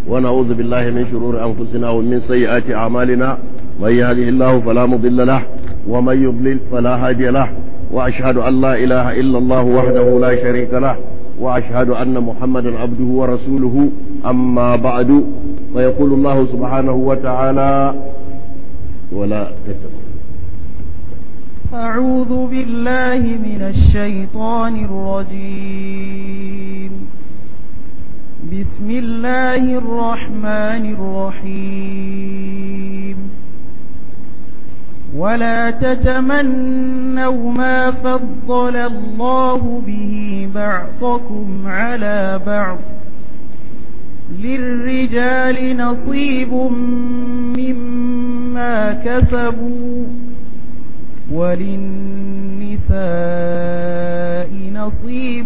ونعوذ بالله من شرور أنفسنا ومن سيئات أعمالنا. من يهده الله فلا مضل له ومن يضلل فلا هادي له، وأشهد أن لا إله إلا الله وحده لا شريك له، وأشهد أن محمدا عبده ورسوله. أما بعد، فيقول الله سبحانه وتعالى: ولا تتبعوا. أعوذ بالله من الشيطان الرجيم. بسم الله الرحمن الرحيم. ولا تتمنوا ما فضل الله به بعضكم على بعض، للرجال نصيب مما كسبوا وللنساء نصيب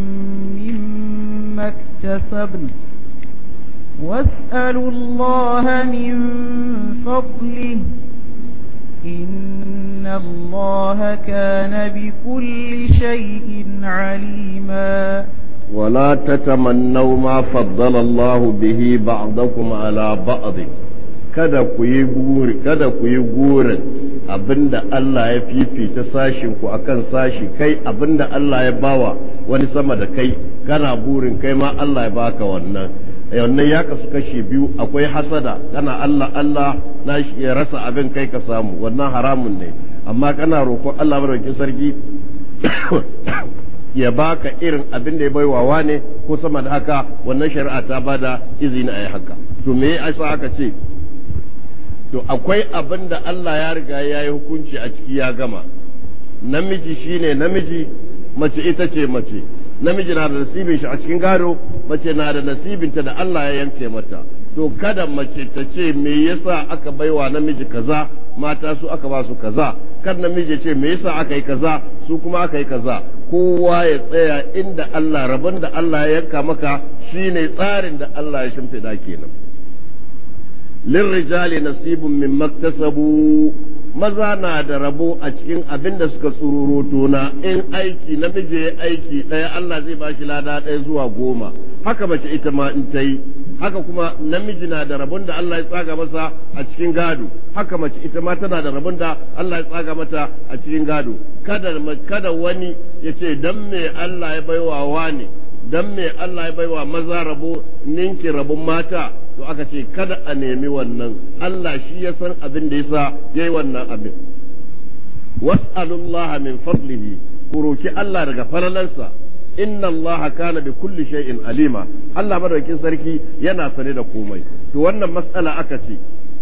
مما اكتسبن، واسألوا الله من فضله إن الله كان بكل شيء عليما. ولا تتمنوا ما فضل الله به بعضكم على بعض. kada ku yi gurin abinda Allah ya fifita sashin ku akan sashi, kai abinda Allah ya bawa wani sama da kai kana burin kai ma Allah ya baka wannan ya kasu kashi biyu. Akwai hasada, kana Allah na shi ya rasa abin kai ka samu, wannan haramun ne. amma kana roƙon Allah madaukakin sarki ya baka irin abin da ya baiwa wane ko sama da haka, wannan shari'a ta bada izini a yi haka. To me yasa aka ce to akwai abin da Allah ya riga ya yi hukunci a ciki ya gama. Namiji shine namiji, mace ita ce mace. Namiji na da nasibin shi a cikin gado, mace na da nasibinta da Allah ya yanke mata. To kada mace ta ce me yasa aka baiwa namiji kaza, mata su aka ba su kaza. Kan namiji ce me yasa aka yi kaza, su kuma aka yi kaza. Kowa ya tsaya inda Allah, rabon da Allah ya yanka maka shine tsarin da Allah ya shimfiɗa kenan. lirrijali nasibun mimma iktasabu, maza na da rabo a cikin abin da suka tsururuto na in aiki namiji ya aiki ɗaya Allah zai ba shi lada ɗaya zuwa 10. haka mace ita ma in ta yi haka, kuma namiji na da rabon da Allah ya tsaga masa a cikin gado, haka mace ita ma tana da rabon da Allah ya tsaga mata a cikin gado. Kada wani ya ce dan me Allah ya baiwa wani, dan me Allah ya baiwa maza rabo ninki rabon mata. To aka ce kada a nemi wannan, Allah shi ya san abin da yasa yayi wannan abin. Was'alullaha min fadlihi, ku roki Allah daga falalansa. Inna Allah kana bi kulli shay'in alima, Allah madaukakin sarki yana sane da komai. To wannan mas'ala aka ce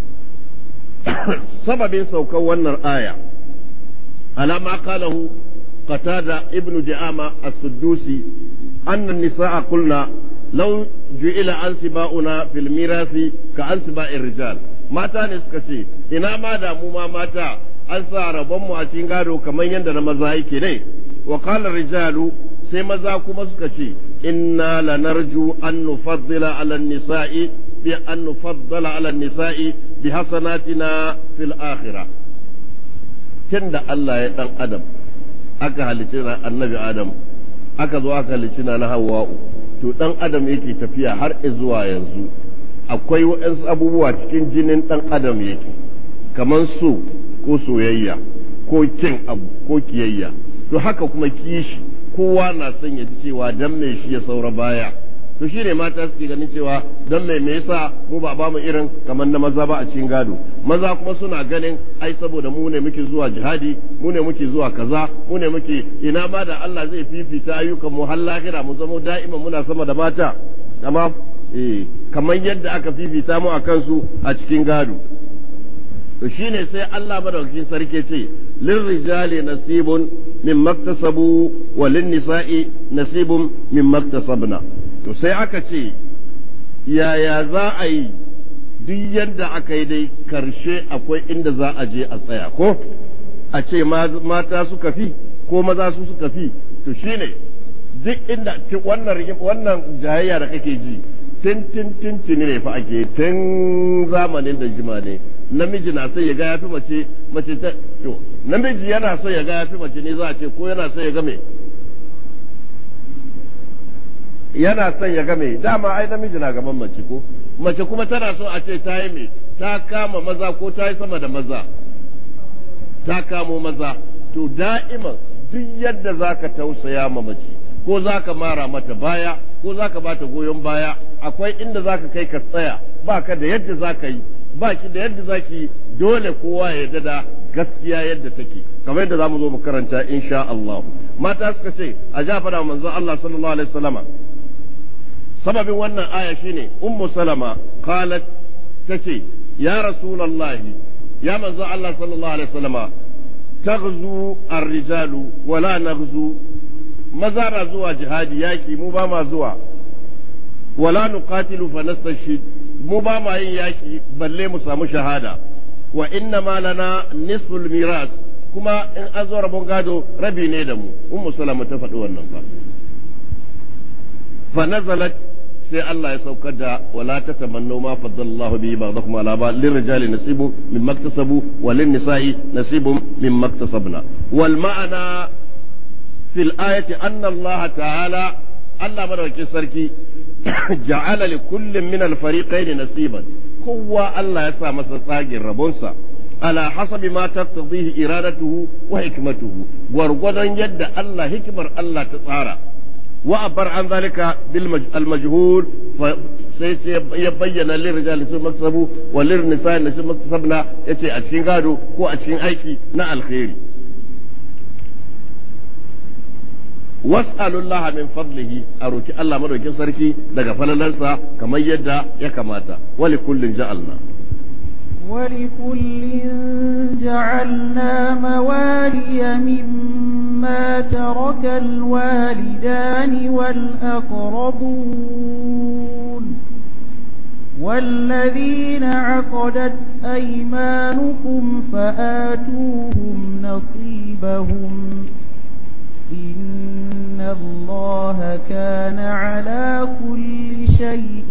sababin saukan wannan aya alama qalahu qatada ibnu Di'ama as-Suddusi anna an-nisaa qulna law ju'ila ansiba'una fil mirasi ka ansiba'ir rijal. Mata ne suka ce ina ma da mu ma mata an sa rabon mu a cikin gado kamar yadda na maza yake ne. Wa qala rijalu, sai maza kuma suka ce inna lanarju an nufaddila ala nisa'i bi an nufaddala ala nisa'i bi hasanatina fil akhirah. Tunda Allah ya dan Adam, aka halicci annabi Adam, aka zo aka halicci na Hawwa'u, to dan Adam yake tafiya har zuwa yanzu. Akwai waɗansu abubuwa cikin jinin dan Adam yake, kaman so ko soyayya ko kin abu ko kiyayya. To haka kuma kishi, kowa na son ya ji cewa dan me shi ya saura baya. To shi ne mata suke ganin cewa dan me yasa mu ba mu irin kamar na maza ba a cikin gado. Maza kuma suna ganin ai saboda mu ne muke zuwa jihadi, mu ne muke zuwa kaza, mu ne muke, ina ma da Allah zai fifita ayyukan mu har lahira mu zama da'ima muna sama da mata. Amma kamar yadda aka fifita mu akan su a cikin gado. To shine sai Allah madaukakin sarki ce lirrijali nasibun mimma iktasabu wa linnisa'i nasibun mimma iktasabna. To sai aka ce yaya za a yi, duk yadda aka yi dai karshe akwai inda za a je a tsaya, ko a ce mata suka fi ko maza su suka fi. To shine duk inda wannan jayayya da kake ji tin ne fa ake tun zamanin da jima ne. Namiji na sai ya ga yafi mace ta, to namiji yana so ya ga yafi mace ne za a ce, ko yana so ya ga me yana son ya ga me dama ai namiji na gaban mace ko mace kuma tana so a ce ta yi me ta kama maza ko ta yi sama da maza ta kamo maza to da'iman duk yadda zaka tausaya ma mace ko zaka mara mata baya ko zaka bata goyon baya akwai inda zaka kai ka tsaya baka da yadda zaka yi baki da yadda zaki dole kowa ya yarda da gaskiya yadda take kamar yadda zamu zo mu karanta insha Allah mata suka ce a jafara manzon Allah sallallahu alaihi wasallama sababin wannan aya shine ummu salama qalat tace ya rasulullahi ya manzon Allah sallallahu alaihi wasallama taghzu ar-rijalu wala naghzu maza na zuwa jihadi yaki mu ba ma zuwa wala nuqatilu fa nastashhid mu ba ma yin yaki balle mu samu shahada wa inna ma lana nisful miras kuma in an zo rabon gado rabi ne da mu ummu salama ta faɗi wannan fa nazalat sai Allah ya saukar da wala tatamannu ma faddallahu bihi ba'dakum ala ba'd lirrijali nasibun mimma iktasabu wa lin-nisa'i nasibun mimma iktasabna wal ma'ana fil ayati anna Allah ta'ala Allah madaukakin sarki ja'ala li kullin min al-fariqayn nasiban kowa Allah ya sa masa tsagin rabonsa ala hasabi ma taqtadihi iradatuhu wa hikmatuhu gwargwadon yadda Allah hikimar Allah ta tsara wa abar an zalika bil al-majhul sai ya bayyana lirrijali sun maktasabu wa lirnisa'i sun maktasabna yace a cikin gado ko a cikin aiki na alkhairi was'alullaha min fadlihi a roki Allah madaukin sarki daga falalansa kamar yadda ya kamata wali kullin ja'alna ولكل جعلنا موالي مما ترك الوالدان والأقربون والذين عقدت أيمانكم فآتوهم نصيبهم إن الله كان على كل شيء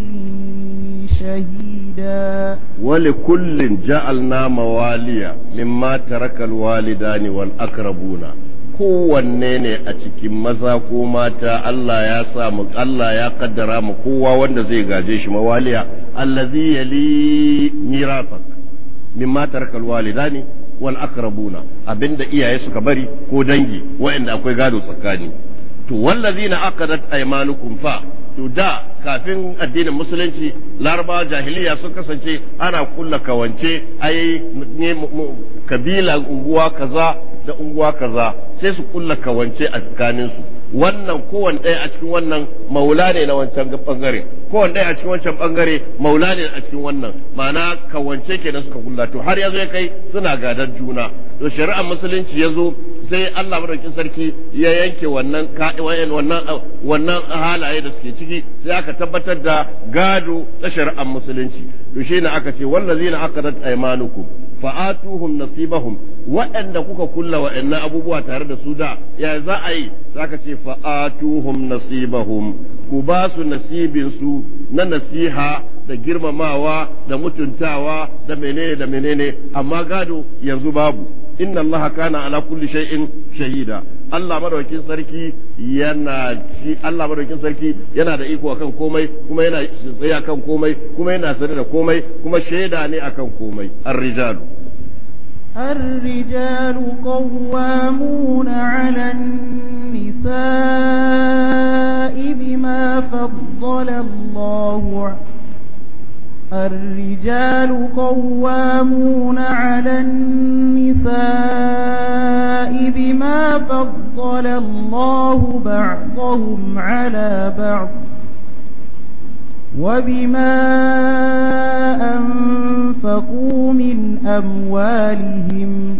شهيدا ولكل جعلنا مواليا مما ترك الوالدان والأقربون kowanne ne a cikin maza ko mata Allah ya sa mu Allah ya kaddara mu kowa wanda zai gaje shi mawaliya allazi yali mirafak mimma taraka alwalidani wal aqrabuna abinda iyaye suka bari ko dangi waɗanda akwai gado tsakani to wallazina aqadat aymanukum fa to da kafin addinin musulunci laraba jahiliya sun kasance ana kulla kawance ai ne kabila unguwa kaza da unguwa kaza sai su kulla kawance a tsakaninsu wannan kowanne ɗaya a cikin wannan maula ne na wancan bangare kowanne ɗaya a cikin wancan bangare maula ne a cikin wannan ma'ana kawance kenan suka kulla to har yazo ya kai suna gadar juna to shari'ar musulunci yazo sai Allah madaukakin sarki ya yanke wannan wannan halaye da suke ciki sai aka tabbatar da gado na shari'ar musulunci to shine aka ce wallazina aqadat aymanukum fa'atuhum nasibahum waɗanda kuka kulla waɗannan abubuwa tare da su da ya za a yi zaka ce fa'atuhum nasibahum ku ba su nasibin su na nasiha da girmamawa da mutuntawa da menene amma gado yanzu babu inna allaha kana ala kulli shay'in shahida Allah madaukakin sarki yana da iko akan komai kuma yana tsaye akan komai kuma yana sane da komai kuma shaida ne akan komai الرجال قوامون على النساء بما فضل الله الرجال قوامون على النساء بما فضل الله بعضهم على بعض وبما أنفقوا من أموالهم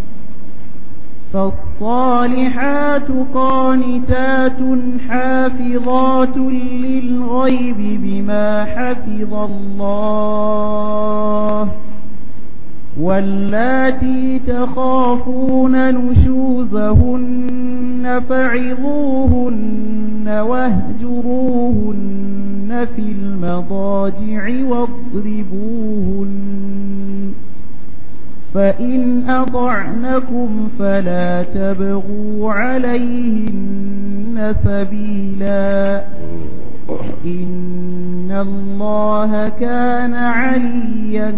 فالصالحات قانتات حافظات للغيب بما حفظ الله واللاتي تخافون نشوزهن فعظوهن واهجروهن في المضاجع واضربوهن فإن أطعنكم فلا تبغوا عليهن سبيلا إن الله كان عليا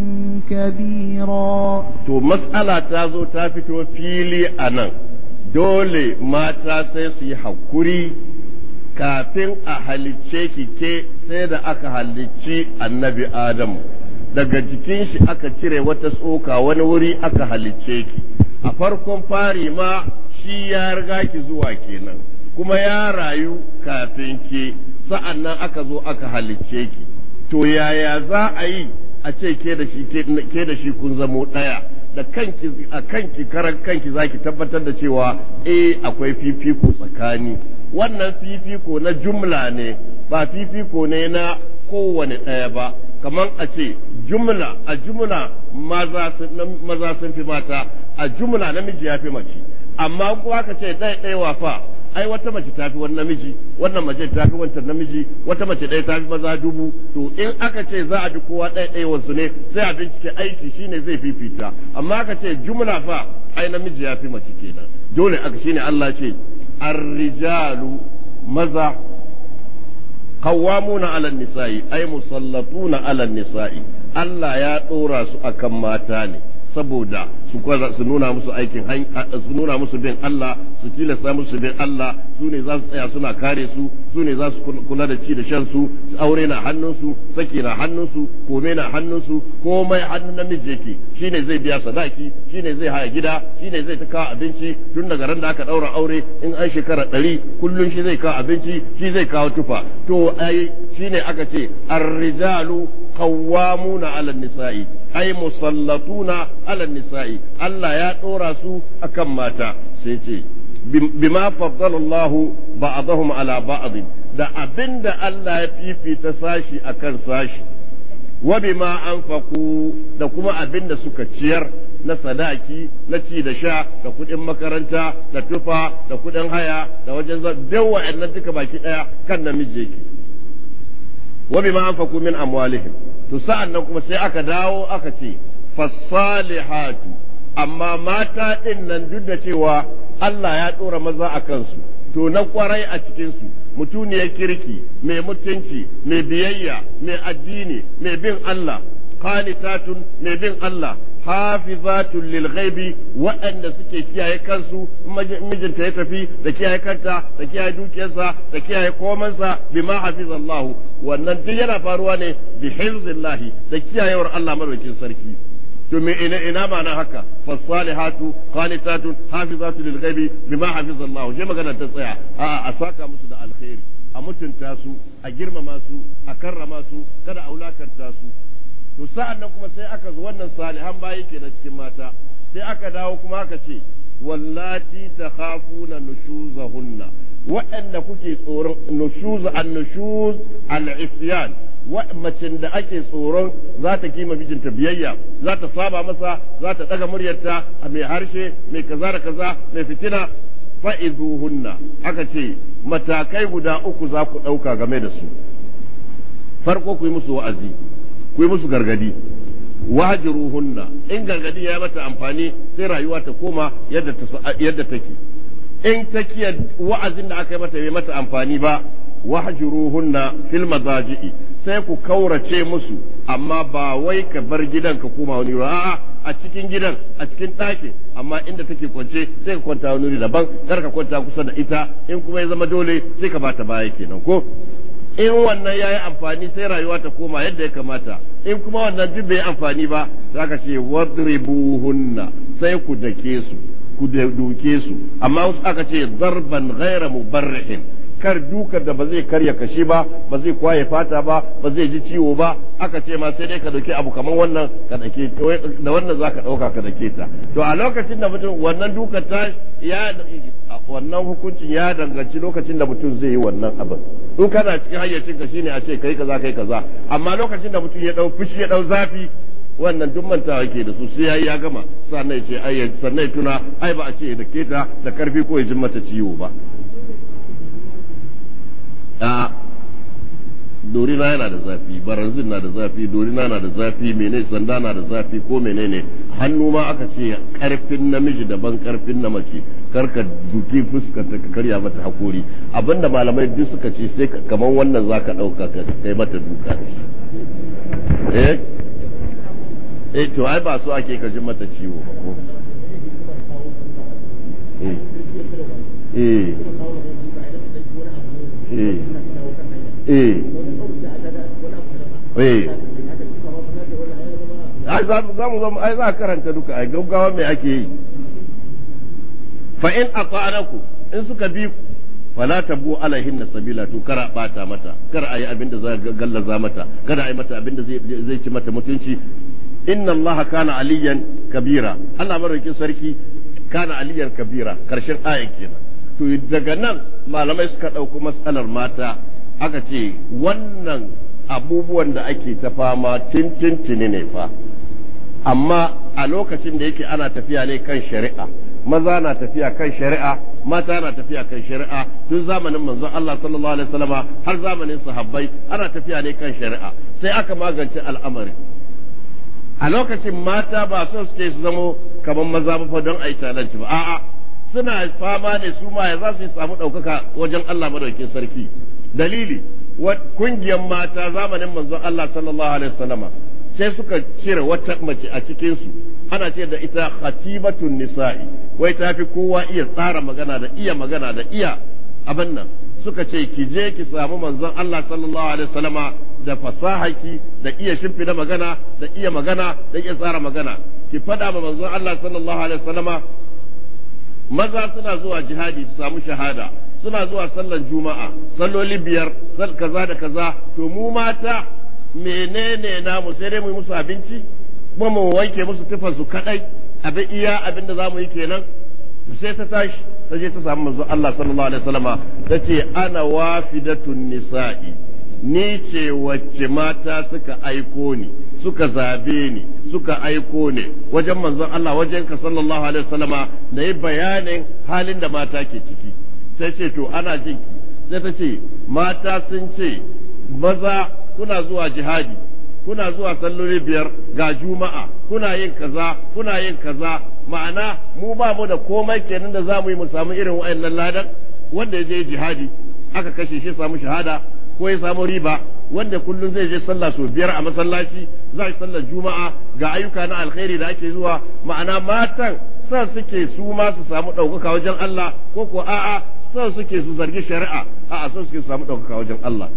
كبيرا. to mas'ala ta zo ta fito fili a nan, dole mata sai su yi hakuri kafin a halicce ki ke sai da aka halicci annabi Adam, daga jikin shi aka cire wata tsoka wani wuri aka halicce ki. A farkon fari ma shi ya riga ki zuwa kenan, kuma ya rayu kafin ki, sa'an nan aka zo aka halicce ki. To yaya za a yi a ce ke da shi kun zamo ɗaya, da kanki a kanki karan kanki zaki tabbatar da cewa akwai fifiko tsakani. Wannan fifiko na jumla ne, ba fifiko ne na kowane ɗaya ba. Kamar a ce a jumla maza sun fi mata, a jumla namiji ya fi mace, amma kuma aka ce ɗaya fa ai wata mace ta fi wani namiji, wannan mace ta fi wancan namiji, wata mace ɗaya ta fi maza dubu. To in aka ce za a bi kowa ɗaya wansu ne, sai a bincike aiki shine zai fifita. Amma aka ce jumla fa ai namiji ya fi mace kenan, dole aka shine Allah ce ar-rijalu maza qawwamuna 'ala an-nisa'i ay musallatuna 'ala an-nisa'i. Allah ya ɗora su akan mata ne saboda su nuna musu su nuna musu bin Allah, su tilasta musu bin Allah. Su ne za su tsaya suna kare su ne za su kula da ci da shan su, aure na hannunsu, saki na hannunsu, kome na hannunsu, komai hannun namiji yake. Shine zai biya sadaki, shine zai haya gida, shine zai ta kawo abinci tun daga ran da aka daura aure. In an shekara 100 kullun shi zai kawo abinci, shi zai kawo tufa. To ai shine aka ce ar-rijalu qawwamuna 'ala an-nisa'i ay musallatuna 'ala an-nisa'i. Allah ya dora su akan mata, sai ce bima faddala Allah ba'dahum 'ala ba'd, da abinda Allah ya fifita sashi akan sashi, wa bima anfaqu, da kuma abinda suka ciyar na sadaki, na ci da sha, da kudin makaranta, da tufa, da kudin haya, da wajen dawa wa'annan duka baki daya kan namiji yake. wa bima anfaqu min amwalihim. To sa'an nan kuma sai aka dawo aka ce fasalihatu, amma mata din nan duk da cewa Allah ya dora maza a kansu, to na kwarai a cikin su mutuniyar kirki, mai mutunci, mai biyayya, mai addini, mai bin Allah, qanitatun, mai bin Allah, hafizatun lil ghaibi, waɗanda suke kiyaye kansu mijinta ya tafi, da kiyaye kanta, da kiyaye dukiyarsa, da kiyaye komansa, bima hafizallahu. Wannan duk yana faruwa ne bi hifzillahi, da kiyayewar Allah madaukakin sarki. To me ina ma'ana haka? Fasalihatu qanitatun hafizatun lil ghaibi bima hafizallahu. Je magana ta tsaya, a saka musu da alkhairi, a mutunta su, a girmama su, a karrama su, kada a wulakanta su. To sa'an nan kuma sai aka zo wannan salihan bayi kenan cikin mata, sai aka dawo kuma aka ce wallati takhafuna nushuzahunna, waɗanda kuke tsoron nushuz al-isyan, macin da ake tsoron za ta kima mijinta biyayya, za ta saba masa, za ta daga muryarta a mai harshe, mai kaza da kaza, mai fitina, fa'izuhunna. Aka ce matakai guda 3 za ku ɗauka game da su. Farko ku yi musu wa'azi, ku yi musu gargadi, wahjuruhunna. In gargadi ya mata amfani sai rayuwa ta koma yadda take. In takiyar wa'azin da aka yi mata bai mata amfani ba, wahjuruhunna fil madaji'i, sai ku kaurace musu, amma ba wai ka bar gidan ka koma wani ba, a cikin gidan, a cikin ɗakin, amma inda take kwance sai ka kwanta wani wuri daban, kar ka kwanta kusa da ita. In kuma ya zama dole sai ka bata baya kenan ko. In wannan ya yi amfani sai rayuwa ta koma yadda ya kamata, in kuma wannan duk bai amfani ba, za ka ce wadribuhunna, sai ku dake su, ku duke su. Amma wasu aka ce zarban ghaira mubarrihin, kar dukar da ba zai karya kashi ba, ba zai kwaye fata ba, ba zai ji ciwo ba. Aka ce ma sai dai ka dauke abu kamar wannan ka dake, da wannan za ka dauka ka dake ta. To a lokacin da mutum wannan dukar ta wannan hukuncin ya danganci lokacin da mutum zai yi wannan abin. In kana cikin hayyacin ka shine a ce kai kaza, amma lokacin da mutum ya dau fushi, ya dau zafi, wannan duk mantawa yake da su, sai yayi ya gama sannan ya ce sannan ya tuna ai ba a ce da keta da karfi ko ya jin mata ciwo ba. Dorina yana da zafi, baranzin na da zafi, dorina na da zafi, menene sanda na da zafi ko menene. Hannu ma aka ce karfin namiji daban karfin na mace. karka duki fuskar ta ka karya mata hakori abinda malamai duk suka ce sai kaman wannan zaka dauka ka kai mata duka to ai ba so ake ka ji mata ciwo ba ko ai za a karanta duka ai gaggawa mai ake yi fa in aqa'anaku in suka bi ku fala tabu alaihinna sabila to kara bata mata kar ayi abin da za gallaza mata kada ayi mata abin da zai ci mata mutunci inna allaha kana aliyan kabira Allah madaukakin sarki kana aliyan kabira karshen ayan kenan to daga nan malamai suka dauko mas'alar mata aka ce wannan abubuwan da ake ta fama tintintini ne fa amma a lokacin da yake ana tafiya ne kan shari'a maza na tafiya kan shari'a mata na tafiya kan shari'a tun zamanin manzon Allah sallallahu alaihi wasallama har zamanin sahabbai ana tafiya ne kan shari'a sai aka magance al'amari a lokacin mata ba so suke su zamo kamar maza ba don a yi talanci ba a'a suna fama ne su ma ya za su samu ɗaukaka wajen Allah madaukakin sarki dalili kungiyar mata zamanin manzon Allah sallallahu alaihi wasallama sai suka cire wata mace a cikin su ana ce da ita khatibatun nisa'i wai ta fi kowa iya tsara magana da iya abin nan suka ce ki je ki samu manzon Allah sallallahu alaihi wasallama da fasahaki da iya shimfida magana da iya tsara magana ki fada ma manzon Allah sallallahu alaihi wasallama maza suna zuwa jihadi su samu shahada suna zuwa sallar juma'a salloli biyar kaza da kaza to mu mata menene namu sai dai mu yi musu abinci kuma mu wanke musu tufan su kadai abin da zamu yi kenan sai ta tashi ta je ta samu manzo Allah sallallahu alaihi wasallama tace ana wafidatun nisa'i ni ce wacce mata suka aiko ni suka zabe ni suka aiko ni wajen manzon Allah wajen ka sallallahu alaihi wasallama da yi bayanin halin da mata ke ciki sai ce to ana jin sai ta ce mata sun ce maza kuna zuwa jihadi kuna zuwa salloli biyar ga juma'a kuna yin kaza ma'ana mu ba mu da komai kenan da zamu yi mu samu irin wayannan ladan wanda ya je jihadi aka kashe shi samu shahada ko ya samu riba wanda kullum zai je sallah sau biyar a masallaci za shi sallar juma'a ga ayyuka na alkhairi da ake zuwa ma'ana matan sa suke su ma su samu ɗaukaka wajen Allah ko ko a'a sa suke su zargi shari'a a'a sa suke su samu ɗaukaka wajen Allah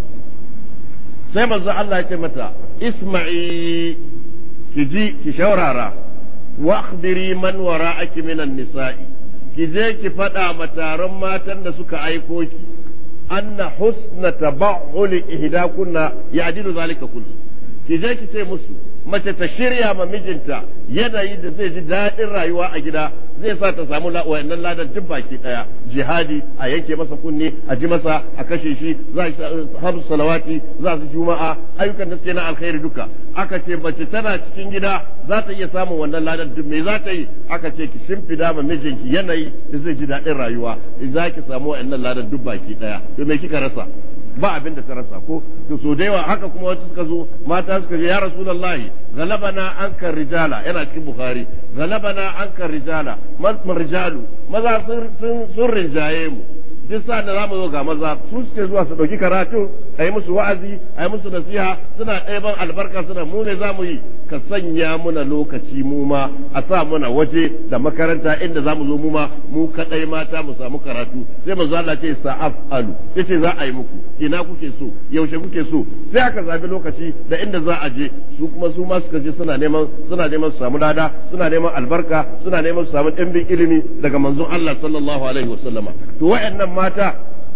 sai manzo Allah ya ce mata isma'i ki ji ki shaurara wa akhbiri man wara'aki minan nisa'i ki je ki faɗa ma taron matan da suka aiko ki anna husna taba'uli ihdakunna ya'dilu zalika kullu ki je ki ce musu mace ta shirya ma mijinta yanayi da zai ji daɗin rayuwa a gida zai sa ta samu wayannan ladan duk baki daya jihadi a yanke masa kunne a ji masa a kashe shi za su hamsu salawati za su juma'a ayyukan da suke na alkhairi duka aka ce mace tana cikin gida za ta iya samun wannan ladan duk me za ta yi aka ce ki shimfida ma mijinki yanayi da zai ji daɗin rayuwa za ki samu wayannan ladan duk baki daya to me kika rasa ba abin da ta rasa ko to so da yawa haka kuma wasu suka zo mata suka ce ya rasulullahi galabana ankar rijala yana cikin bukhari galabana ankar rijala rijalu maza sun rinjaye mu duk sa da zamu zo ga maza su suke zuwa su dauki karatu a yi musu wa'azi a yi musu nasiha suna ɗaiban albarka suna mu ne zamu yi ka sanya muna lokaci mu ma a sa muna waje da makaranta inda zamu zo mu ma mu kadai mata mu samu karatu sai manzo Allah ce sa'afalu yace za a yi muku ina kuke so yaushe kuke so sai aka zabi lokaci da inda za a je su kuma su ma suka je suna neman su samu lada suna neman albarka suna neman su samu ɗimbin ilimi daga manzon Allah sallallahu alaihi wasallama to wayannan mata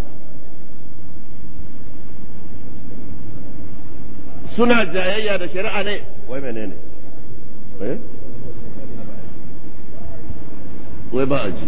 suna jayayya da shari'a ne wai menene wai ba a ji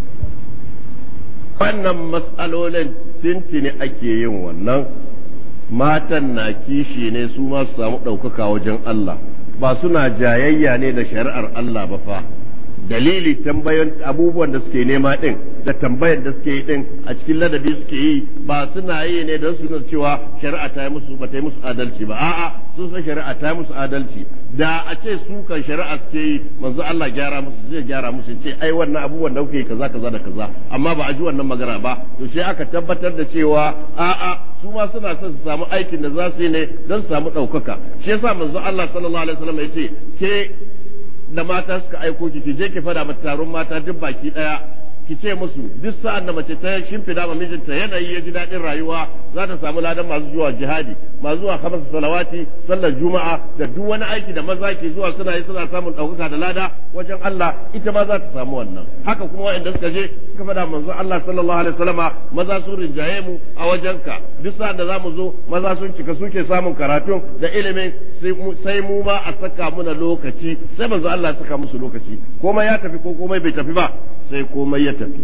wannan matsalolin tintini ake yin wannan matan na kishi ne su ma su samu ɗaukaka wajen Allah ba suna jayayya ne da shari'ar Allah ba fa dalili tambayan abubuwan da suke nema din da tambayar da suke yi din a cikin ladabi suke yi ba suna yi ne don su nuna cewa shari'a ta yi musu ba ta yi musu adalci ba a'a sun san shari'a ta musu adalci da a ce su kan shari'a suke yi manzo Allah gyara musu zai gyara musu ce ai wannan abubuwan da kuke kaza kaza da kaza amma ba a ji wannan magana ba to sai aka tabbatar da cewa a'a su ma suna son su samu aikin da za su yi ne don su samu ɗaukaka shi yasa manzo Allah sallallahu alaihi wasallam ya ce ke da mata suka aiko ki je ki fada mata taron mata duk baki daya ki ce musu duk sa'an da mace ta shimfida ma mijinta yanayi ya ji daɗin rayuwa za ta samu ladan masu zuwa jihadi masu zuwa kamar salawati sallar juma'a da duk wani aiki da maza ke zuwa suna yi suna samun ɗaukaka da lada wajen Allah ita ma za ta samu wannan haka kuma waɗanda suka je suka faɗa manzon Allah sallallahu alaihi wasallama maza sun rinjaye mu a wajenka duk sa'an da zamu zo maza sun cika suke samun karatun da ilimin sai mu ma a saka muna lokaci sai manzon Allah saka musu lokaci komai ya tafi ko komai bai tafi ba sai komai ya tafi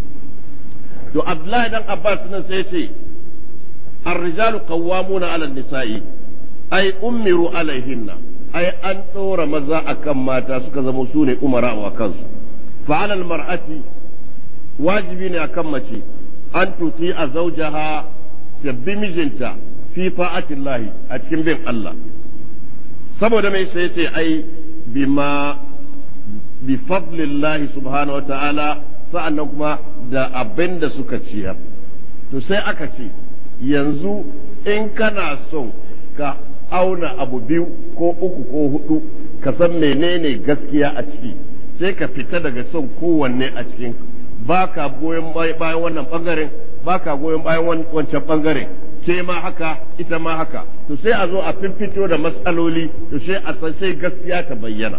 to Abdullahi dan Abbas nan sai ce ar-rijalu qawwamuna 'ala an-nisa'i ay umiru alaihinna ay an tsora maza akan mata suka zama su ne umara wa kansu fa 'ala al-mar'ati wajibi ne akan mace an tuti a zawjaha tabbi mijinta fi fa'atillahi a cikin bin Allah saboda mai sai ce ai bima bi fadlillahi subhanahu wa ta'ala sa'annan kuma da abin da suka ciyar to sai aka ce yanzu in kana son ka auna abu biyu ko uku ko hudu ka san menene gaskiya a ciki sai ka fita daga son kowanne a cikin baka goyon bayan wannan bangaren baka goyon bayan wancan bangaren ke ma haka ita ma haka to sai a zo a fito da matsaloli to sai a san sai gaskiya ta bayyana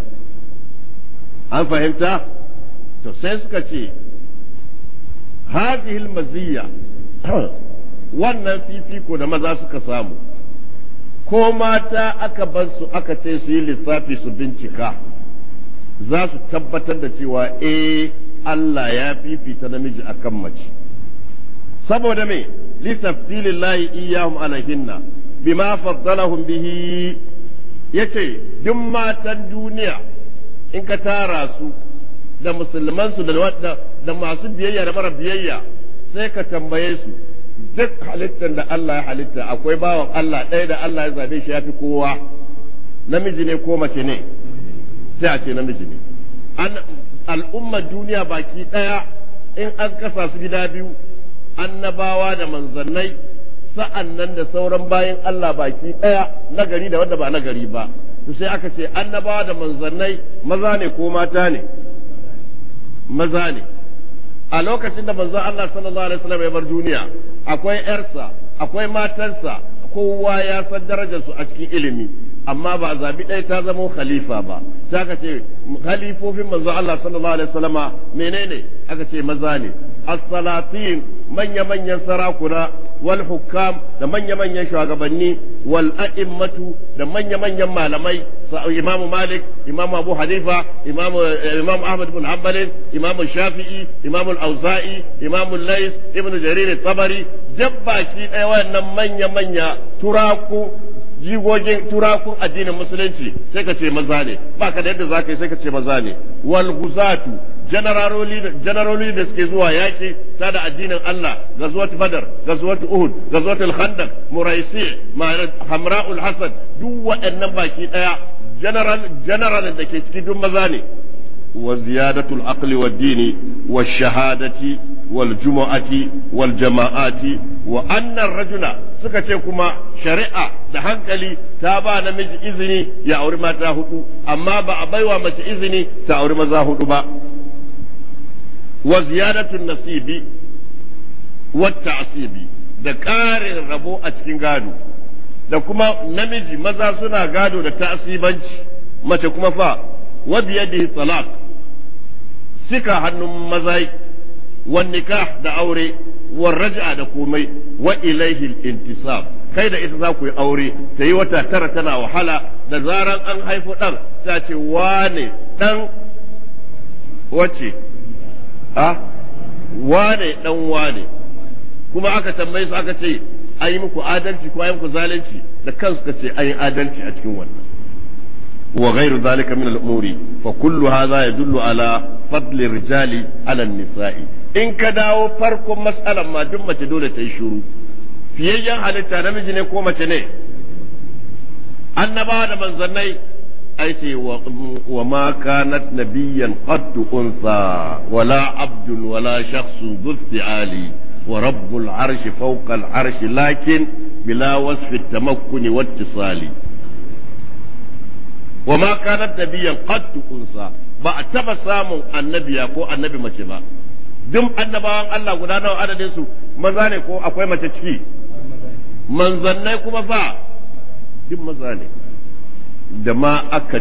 an fahimta to sai suka ce hadhihi almaziyya wannan fifiko da maza suka samu ko mata aka bar su aka ce su yi lissafi su bincika za su tabbatar da cewa Allah ya fifita namiji akan mace saboda me litafdilillahi iyyahum alaihinna bima faddalahum bihi yace duk matan duniya in ka tara su da musulman su da masu biyayya da mara biyayya sai ka tambaye su duk halittar da Allah ya halitta akwai bawan Allah ɗaya da Allah ya zabe shi yafi kowa namiji ne ko mace ne sai a ce namiji ne al'ummar duniya baki ɗaya in an kasa su gida biyu annabawa da manzannai sa'an nan da sauran bayan Allah baki ɗaya nagari da wanda ba nagari ba to sai aka ce annabawa da manzannai maza ne ko mata ne maza ne a lokacin da manzon Allah sallallahu alaihi wasallam ya bar duniya akwai yarsa akwai matarsa kowa ya san darajarsu a cikin ilimi amma ba a zabi ɗaya ta zama khalifa ba ta aka ce khalifofin manzo Allah sallallahu alaihi wasallama menene aka ce maza ne as-salatin manya-manyan sarakuna wal hukam da manya-manyan shugabanni wal a'immatu da manya-manyan malamai imamu malik imamu abu hanifa imamu ahmad bin hanbal imamu shafi'i imamu al-auza'i imamu lais ibnu jarir at-tabari jabbaki ɗaya wannan manya-manya turaku jigogin turakun addinin musulunci sai ka ce maza ne ba ka da yadda za ka yi sai ka ce maza ne wal guzatu generaloli da suke zuwa yaki ta da addinin Allah gazuwat badar gazuwat uhud gazuwat al-khandaq muraisi hamra'ul hasad duk waɗannan baki daya general da ke cikin duk maza ne wa ziyadatul aqli wad dini wash shahadati wal jumu'ati wal jama'ati wa anna rajula suka ce kuma shari'a da hankali ta ba namiji izini ya auri mata hudu amma ba a baiwa mace izini ta auri maza hudu ba wa ziyadatun nasibi wa ta'sibi da ƙarin rabo a cikin gado da kuma namiji maza suna gado da ta'sibanci mace kuma fa wa biyadihi talaq sika hannun maza wan nikah da aure war raj'a da komai wa ilaihi al-intisab kai da ita za ku yi aure ta yi wata tara tana wahala da zaran an haifu dan ta ce wane dan wace wane dan wane kuma aka tambaye su aka ce an yi muku adalci ko an yi muku zalunci da kansu ka ce an yi adalci a cikin wannan wa ghairu zalika min al-umuri fa kullu hadha yadullu ala fadli rijali ala an-nisa'i in ka dawo farkon mas'alan ma duk mace dole ta yi shuru fiyayyen halitta namiji ne ko mace ne annabawa da manzannai ai ce wa ma kanat nabiyyan qad unsa wala abdun wala shakhsun dhusti ali wa rabbul arshi fawqa al arshi lakin bila wasfi tamakkuni wattisali wa ma kanat nabiyyan qad unsa ba a taba samun annabiya ko annabi mace ba duk annabawan Allah guda nawa adadin su maza ne ko akwai mace ciki manzannai kuma fa duk maza ne da ma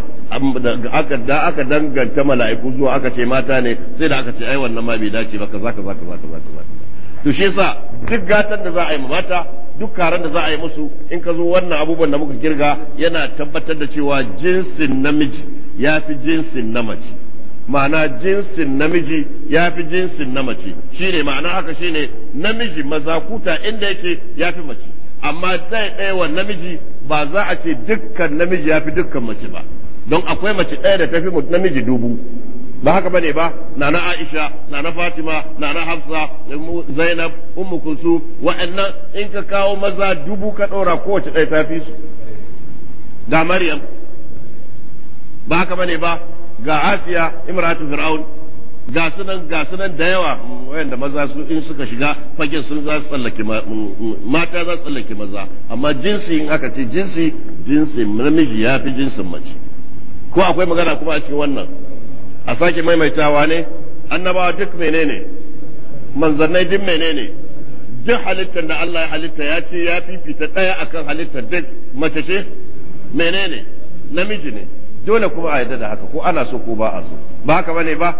aka danganta mala'iku zuwa aka ce mata ne sai da aka ce ai wannan ma bai dace ba kaza kaza kaza to shi yasa duk gatan da za a yi mata duk karan da za a yi musu in ka zo wannan abubuwan da muka kirga yana tabbatar da cewa jinsin namiji ya fi jinsin na mace ma'ana jinsin namiji ya fi jinsin na mace shine ma'ana haka shine namiji mazakuta inda yake ya fi mace amma ɗaya wa namiji ba za a ce dukkan namiji ya fi dukkan mace ba don akwai mace ɗaya da ta fi namiji dubu ba haka bane ba nana Aisha nana Fatima nana Hafsa Zainab Ummu Kulsum wa'annan in ka kawo maza dubu ka ɗora kowace ɗaya ta fi su ga Maryam ba haka bane ba ga Asiya imratu Fir'aun ga sunan da yawa wayanda maza su in suka shiga fagen sun za su tsallake mata za su tsallake maza amma jinsi in aka ce jinsin namiji ya fi jinsin mace ko akwai magana kuma a cikin wannan a sake maimaitawa ne annabawa duk menene manzannai duk menene duk halittar da Allah ya halitta ya ce ya fifita ɗaya akan halittar duk mace ce menene namiji ne dole kuma a yarda da haka ko ana so ko ba a so ba haka bane ba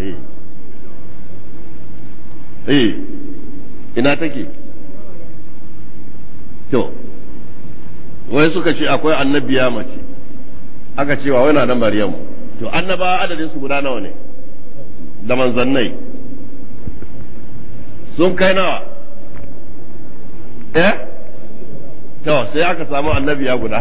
ina take to wai suka ce akwai annabiya mace aka cewa wai na da Maryamu to annaba adadin su guda nawa ne da manzannai sun kai nawa to sai aka samu annabiya guda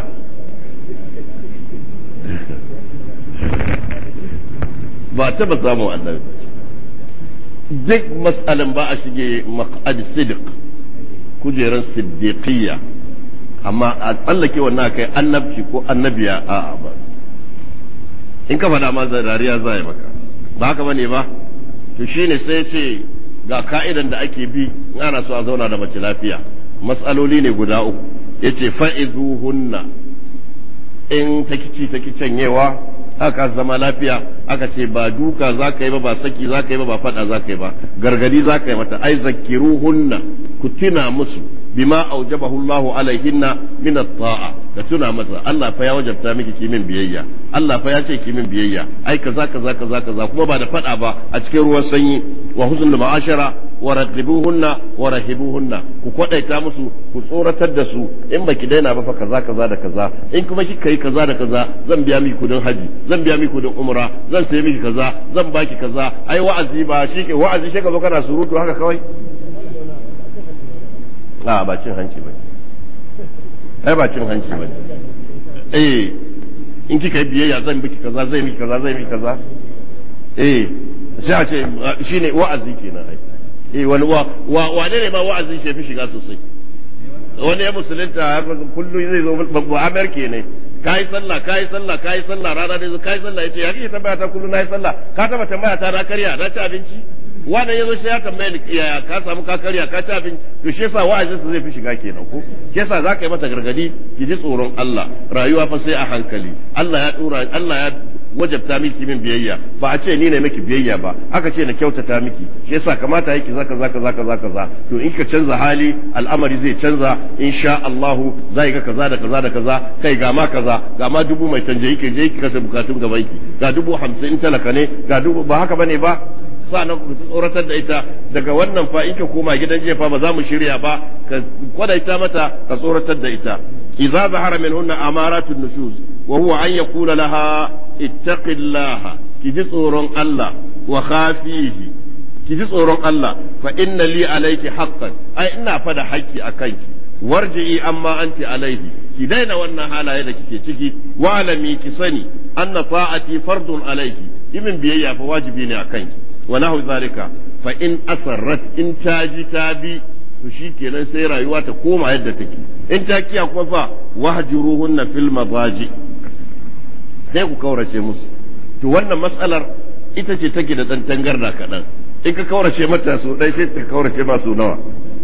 ba taba samun annabi duk mas'alan ba a shige maq'ad sidq kujeran siddiqiyya amma a tsallake wannan kai annabci ko annabiya a'a ba in ka faɗa ma dariya za yi maka ba haka bane ba to shine sai ce ga ka'idan da ake bi in ana so a zauna da mace lafiya mas'aloli ne guda uku yace fa'izuhunna in taki canyewa aka zama lafiya aka ce ba duka za ka yi ba saki za ka yi ba faɗa za ka yi ba gargadi za ka yi mata ai zakiruhunna ku tuna musu bima aujabahu Allahu alaihinna min at-ta'a ka tuna masa Allah fa ya wajabta miki kimin biyayya Allah fa ya ce kimin biyayya ai kaza kuma ba da faɗa ba a cikin ruwan sanyi wa husnul ma'ashara wa raqibuhunna wa rahibuhunna ku kwadaita musu ku tsoratar da su in baki daina ba fa kaza da kaza in kuma kika yi kaza da kaza zan biya miki kudin haji zan biya miki kudin umra zan sayi miki kaza zan baki kaza ai wa'azi ba shi ke wa'azi shi ka zo kana surutu haka kawai ba cin hanci ba ai ba cin hanci ba in kika yi biyayya zan miki kaza zai miki kaza zai miki kaza sai a ce shine wa'azi kenan ai wani wane ne ma wa'azin shi fi shiga sosai wani ya musulunta kullum zai zo babban amerika ne kayi sallah rana da kayi sallah yace ya kike tambaya ta kullum nayi sallah ka taba tambaya ta na karya na ci abinci wannan yazo shi ya tambaye ni ya ka samu ka karya ka ci abinci to shi yasa wa'azin sa zai fi shiga kenan ko shi yasa zaka yi mata gargadi ki ji tsoron Allah rayuwa fa sai a hankali Allah ya wajabta miki min biyayya ba a ce ni ne miki biyayya ba aka ce na kyautata miki shi yasa kamata yake zaka to in ka canza hali al'amari zai canza insha Allah zai ga kaza da kaza kai ga ma kaza ga ma dubu mai canje yake je ki kasa bukatun gaban ki ga 50,000 in talaka ne ga dubu ba haka bane ba sa'an ku tsoratar da ita daga wannan fa in ka koma gidan jefa ba za mu shirya ba ka kwadaita mata ka tsoratar da ita idza zahara minhunna amaratun nushuz wa huwa an yaqula laha ittaqillaha ki ji tsoron Allah wa khafihi ki ji tsoron Allah fa inna li alayki haqqan ai ina fada haƙƙi akanki warji'i amma anti alaihi ki daina wannan halaye da kike ciki wa alami ki sani anna ta'ati fardun alayki ibn biyayya fa wajibi ne akanki wa nahu zalika fa in asarrat in taji tabi to shi kenan sai rayuwa ta koma yadda take. In ta kiya kuma fa wahjuruhunna fil madaji, sai ku kaurace musu. To wannan matsalar ita ce take da dan tangarda kaɗan. In ka kaurace mata so dai sai ta kaurace ma so nawa.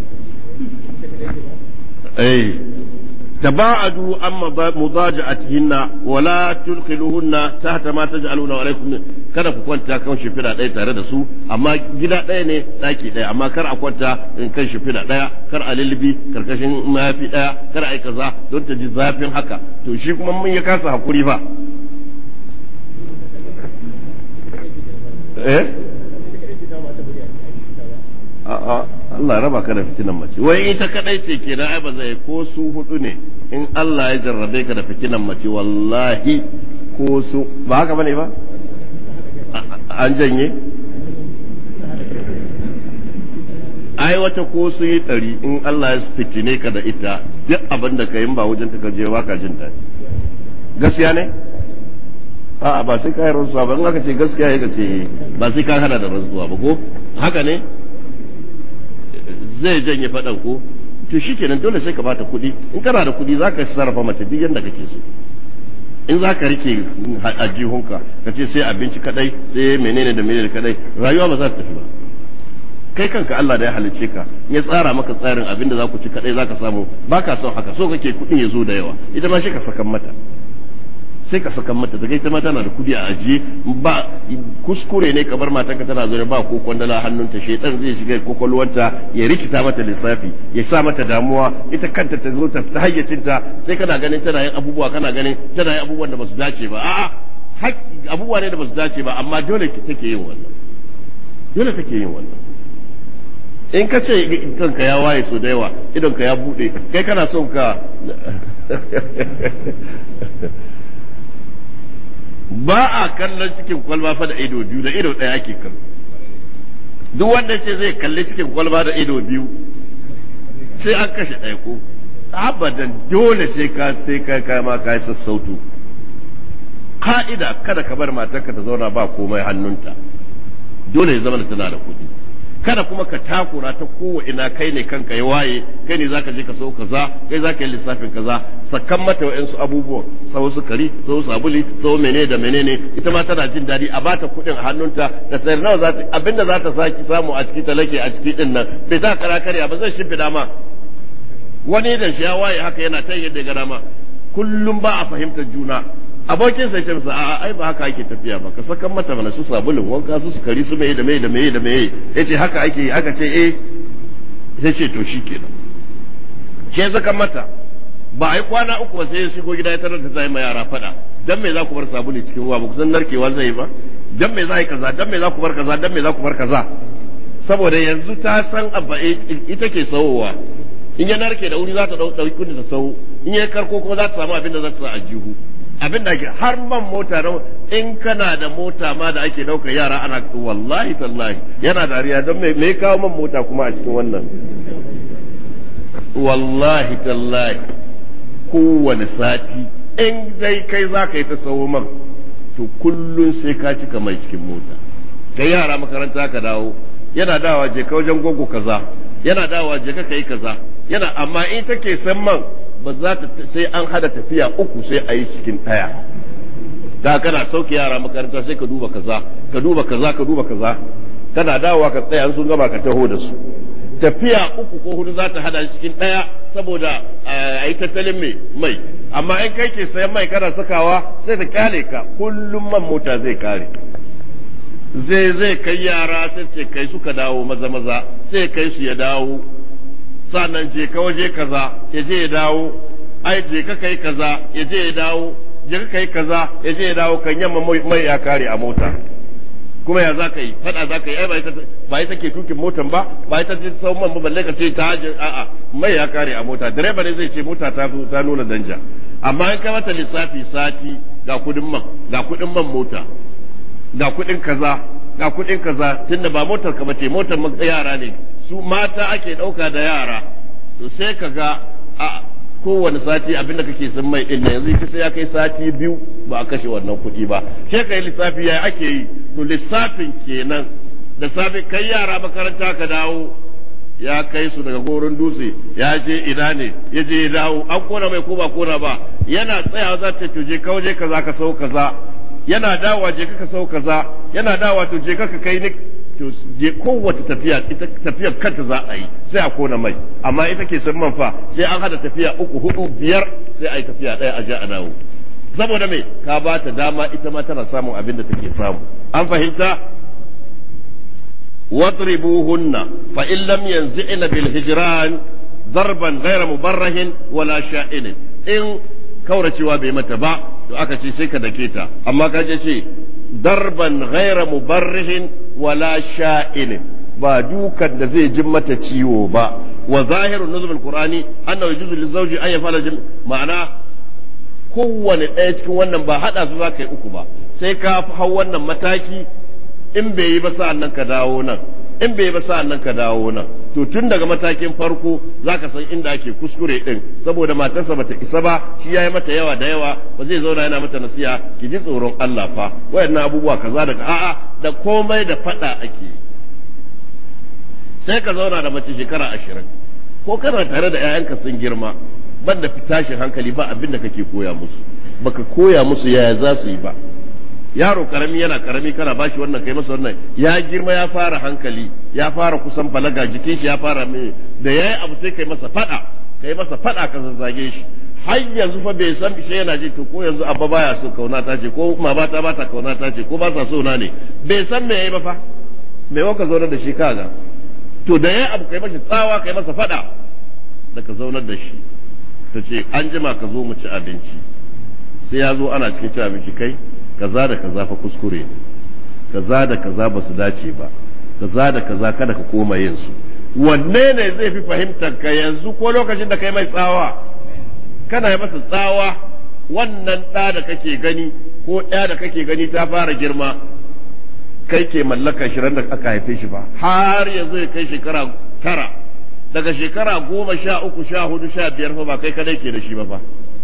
تباعدوا عن مضاجعتهن ولا تدخلوهن تحت ما تجعلون عليكم. kada ku kwanta kan shifida ɗaya tare da su, amma gida ɗaya ne ɗaki ɗaya, amma kar a kwanta kan shifida ɗaya, kar a lullubi karkashin mayafi ɗaya, kar a yi kaza don ta ji zafin haka. To shi kuma mun ya kasa hakuri fa a'a Allah raba ka da fitinan mace. Wai ita kadai ce kenan, ai ba zai, ko su hudu ne in Allah ya jarrabe ka da fitinan mace wallahi ko su ba haka bane ba an janye. Ai wata ko su yi 100 in Allah ya fitine ka da ita duk abin da ka yi ba wajen ta ka je ba ka jin daɗi. Gaskiya ne? A'a ba sai ka yi rantsuwa ba, in aka ce gaskiya ya ce ba sai ka hada da rantsuwa ba, ko haka ne? Zai janye faɗan ko to shikenan dole sai ka bata kuɗi. In kana da kuɗi zaka sarrafa mace duk yanda kake so. In zaka rike ajihunka ka ce sai abinci kadai, sai menene da menene kadai, rayuwa ba za ta tafi ba. Kai kanka Allah da ya halicce ka ya tsara maka tsarin abin da za ku ci kadai zaka samu, baka son haka, so kake kuɗin ya zo da yawa, ita ma shi ka sakan mata. Sai ka saka mata daga ita ma tana da kudi a ajiye. Ba kuskure ne ka bar matanka tana zo ba ko kwandala hannunta, shedan zai shiga kokolwanta ya rikita mata lissafi, ya sa mata damuwa, ita kanta ta zo ta hayyacinta, sai kana ganin tana yin abubuwa, kana ganin tana yin abubuwan da basu dace ba. A'a abubuwa ne da basu dace ba, amma dole take yin wannan, dole take yin wannan. In ka ce kanka ya waye so da yawa, idon ka ya bude, kai kana son ka ba a kallon cikin kwalba fa da ido biyu, da ido ɗaya ake kallo. Duk wanda ce zai kalli cikin kwalba da ido biyu sai an kashe ɗaya ko abadan, dole sai ka ma ka yi sassauto. Ka'ida kada ka bar matarka ta zauna ba komai hannunta, dole ya zama da tana da kuɗi. Kada kuma ka takura ta kowa ina, kai ne kanka ya waye, kai ne zaka je ka sau kaza, kai zaka yi lissafin kaza, sakan mata wa'ansu abubuwan, sau sukari, sau sabuli, sau menene da menene, ita ma tana jin daɗi, a bata kuɗin a hannunta da sayar nawa za ta, abinda za ta saki samu a ciki talake a ciki din nan bai ta kara karya ba, zai shimfiɗa ma. Wani da shi ya waye haka yana ta yadda ga dama, kullum ba a fahimtar juna. Abokin sai ce masa a'a ai ba haka ake tafiya ba, ka sakan mata mana su sabulun wanka, su sukari, su meye da meye da meye da meye. Yace haka ake yi, aka ce sai ce to shikenan. Ke sakan mata ba ai kwana uku ba sai ya shigo gida ya tarar da zai ma yara fada, dan me za ku bar sabuli cikin ruwa, ba ku san narkewa zai ba, dan me za yi kaza, dan me za ku bar kaza, dan me za ku bar kaza. Saboda yanzu ta san abba ita ke sawowa, in ya narke da wuri za ta dauki kudi ta sawo, in ya karko kuma za ta samu abin da za ta sa a jihu. Abin da ake har man mota, in kana da mota ma da ake ɗaukar yara ana, wallahi tallahi yana dariya don me kawo man mota kuma a cikin wannan. Wallahi tallahi kowane sati in dai kai za ka yi ta sawo man, to kullum sai ka cika mai cikin mota. Kai yara makaranta ka dawo, yana dawa je ka wajen gogo kaza, yana dawa je ka kai kaza, yana, amma in take san man ba za ta, sai an hada tafiya uku sai a yi cikin ɗaya. Da kana sauke yara makaranta sai ka duba kaza, ka duba kaza, ka duba kaza, kana dawowa ka tsaya, sun gama ka taho da su. Tafiya uku ko hudu za ta hada cikin ɗaya saboda a yi tattalin mai. Amma in kai ke sayan mai kana sakawa sai ta kyale ka, kullum man mota zai kare. Zai kai yara sai ce kai suka dawo maza sai kai su ya dawo. Sannan je ka waje kaza ya je ya dawo, ai je ka kai kaza ya je ya dawo, je ka kai kaza ya je ya dawo, kan yamma mai ya kare a mota. Kuma ya za ka yi fada, za ka yi, ai ba ita ke tukin motan ba, ba ita ce sau man balle ka ce ta hajji, a'a mai ya kare a mota. Direba ne zai ce mota ta nuna danja, amma in ka mata lissafi sati ga kudin man, ga kudin man mota, ga kudin kaza, ga kudin kaza, tunda ba motar ka bace, motar yara ne, su mata ake ɗauka da yara. To sai ka ga a kowane sati abinda kake sun mai ɗin yanzu sai ya kai sati 2 ba a kashe wannan kuɗi ba. Sai ka yi lissafi ya ake yi, to lissafin kenan da safe kai yara makaranta ka dawo, ya kai su daga goron dutse ya je ina ne ya je ya dawo an kona mai ko ba kona ba yana tsaya za ta tuje ka waje kaza ka sau kaza yana dawa je ka sau kaza yana dawa to je ka kai ni to je kowace tafiya ita tafiyar kanta za a yi sai a kona mai amma ita ke san man fa sai an hada tafiya 3 4 5 sai a yi tafiya daya a ja a dawo saboda me ka ba ta dama ita ma tana samun abin da take samu an fahimta واضربوهن فإن لم ينزعن بالهجران ضربا غير مبرح ولا شائن إن كورتشوا بمتى با to aka ce sai ka dake ta amma ka ce darban ghaira mubarrihin wala sha'in ba dukan da zai jin mata ciwo ba wa zahirun nuzul alqurani annahu yajuzu lizawji an yafala ma'ana kowanne ɗaya cikin wannan ba hada su za ka yi uku ba sai ka hau wannan mataki in bai yi ba sa'an nan ka dawo nan in bai yi ba sa'an nan ka dawo nan to tun daga matakin farko zaka san inda ake kuskure din saboda matarsa bata isa ba shi yayi mata yawa da yawa ba zai zauna yana mata nasiha ki ji tsoron Allah fa wayannan abubuwa kaza daga a'a da komai da fada ake sai ka zauna da mace shekara 20 ko kana tare da 'ya'yanka sun girma banda fitashin hankali ba abin da kake koya musu baka koya musu yaya za su yi ba yaro karami yana karami kana bashi wannan kai masa wannan ya girma ya fara hankali ya fara kusan balaga jikin shi ya fara mai da yayi abu sai kai masa fada ka zazzage shi har yanzu fa bai san shi yana ji to ko yanzu abba baya so kauna ta ce ko mama ta bata kauna ta ce ko ba sa so na ne bai san me yayi ba fa me wanka zo da shi kaga to da yayi abu kai masa tsawa kai masa fada da ka zaunar da shi ta ce an jima ka zo mu ci abinci sai ya zo ana cikin ci abinci kai kaza da kaza fa kuskure ne kaza da kaza ba su dace ba kaza da kaza kada ka koma yin su wanne ne zai fi fahimtar ka yanzu ko lokacin da kai mai tsawa kana yi masa tsawa wannan ɗa da kake gani ko ɗaya da kake gani ta fara girma kai ke mallaka shirin da aka haife shi ba har yanzu ya kai shekara 9 daga shekara 10 13 14 15 fa ba kai kadai ke da shi ba fa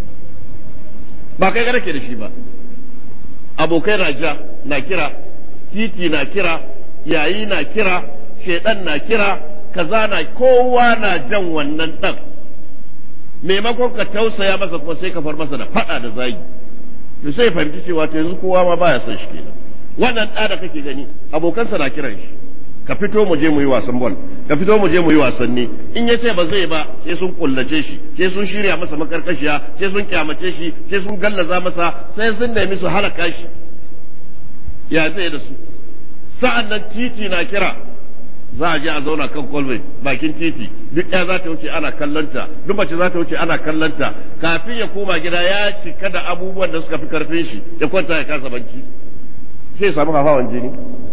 ba kai kadai ke da shi ba abokai na ja na kira titi na kira yayi na kira shedan na kira kaza na kowa na jan wannan dan maimakon ka tausaya masa kuma sai ka far masa da fada da zagi to sai fahimci cewa to yanzu kowa ma baya son shi kenan wannan da kake gani abokansa na kiran shi ka fito mu je mu yi wasan ball ka fito mu je mu yi wasanni in yace ba zai ba sai sun kullace shi sai sun shirya masa makarkashiya sai sun kyamace shi sai sun gallaza masa sai sun nemi su halaka shi ya zai da su sa'an nan titi na kira za a je a zauna kan kwalbai bakin titi duk ya za ta wuce ana kallanta duk mace za ta wuce ana kallanta kafin ya koma gida ya cika da abubuwan da suka fi karfin shi ya kwanta ya kasa banci sai ya samu hawan jini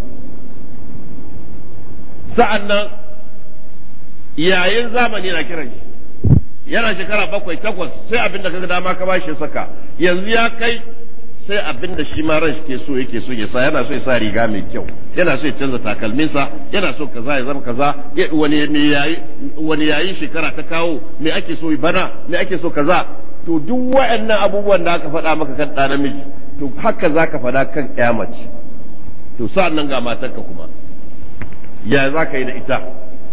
sa'an nan yayin zamani na kiran shi yana shekara 7 8 sai abin da kaga dama ka bashi saka yanzu ya kai sai abin da shi ma ran shi ke so yake so ya sa yana so ya sa riga mai kyau yana so ya canza takalminsa yana so kaza ya zama kaza wani yayi shekara ta kawo me ake so bana me ake so kaza to duk waɗannan abubuwan da aka faɗa maka kan ɗan namiji to haka zaka faɗa kan ƴa mace to sa'an nan ga matarka kuma ya za ka yi da ita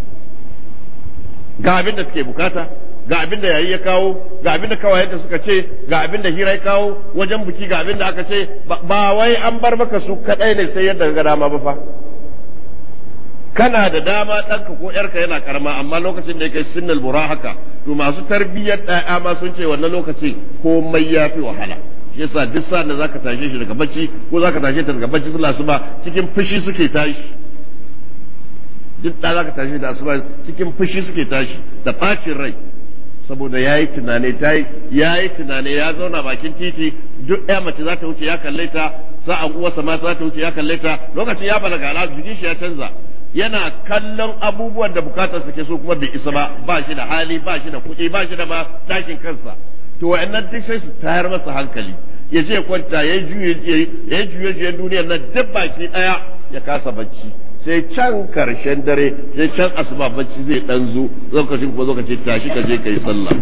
ga abin da suke bukata ga abin da yayi ya kawo ga abin da kawayenta suka ce ga abin da hira ya kawo wajen buki ga abin da aka ce ba wai an bar maka su kadai ne sai yadda ga dama ba fa kana da dama ɗanka ko ƴarka yana karama amma lokacin da yake sinnal haka to masu tarbiyyar ɗaya ma sun ce wannan lokaci komai ya fi wahala shi yasa duk sa'an da zaka tashe shi daga bacci ko zaka tashe ta daga bacci sallah asuba cikin fushi suke tashi duk da za ka tashi da asuba cikin fushi suke tashi da bacin rai saboda yayi tunani ya zauna bakin titi duk ɗaya mace za ta wuce ya kalle ta sa'an uwarsa ma za ta wuce ya kalle ta lokacin ya balaga ala jikin shi ya canza yana kallon abubuwan da bukatar suke so kuma bai isa ba shi da hali ba shi da kuɗi ba shi da ma dakin kansa to wa'annan duk sai su tayar masa hankali ya je kwanta ya juye duniyar nan duk baki ɗaya ya kasa bacci sai can karshen dare sai can asuba bacci zai dan zo lokacin kuma zo ka ce tashi ka je kai sallah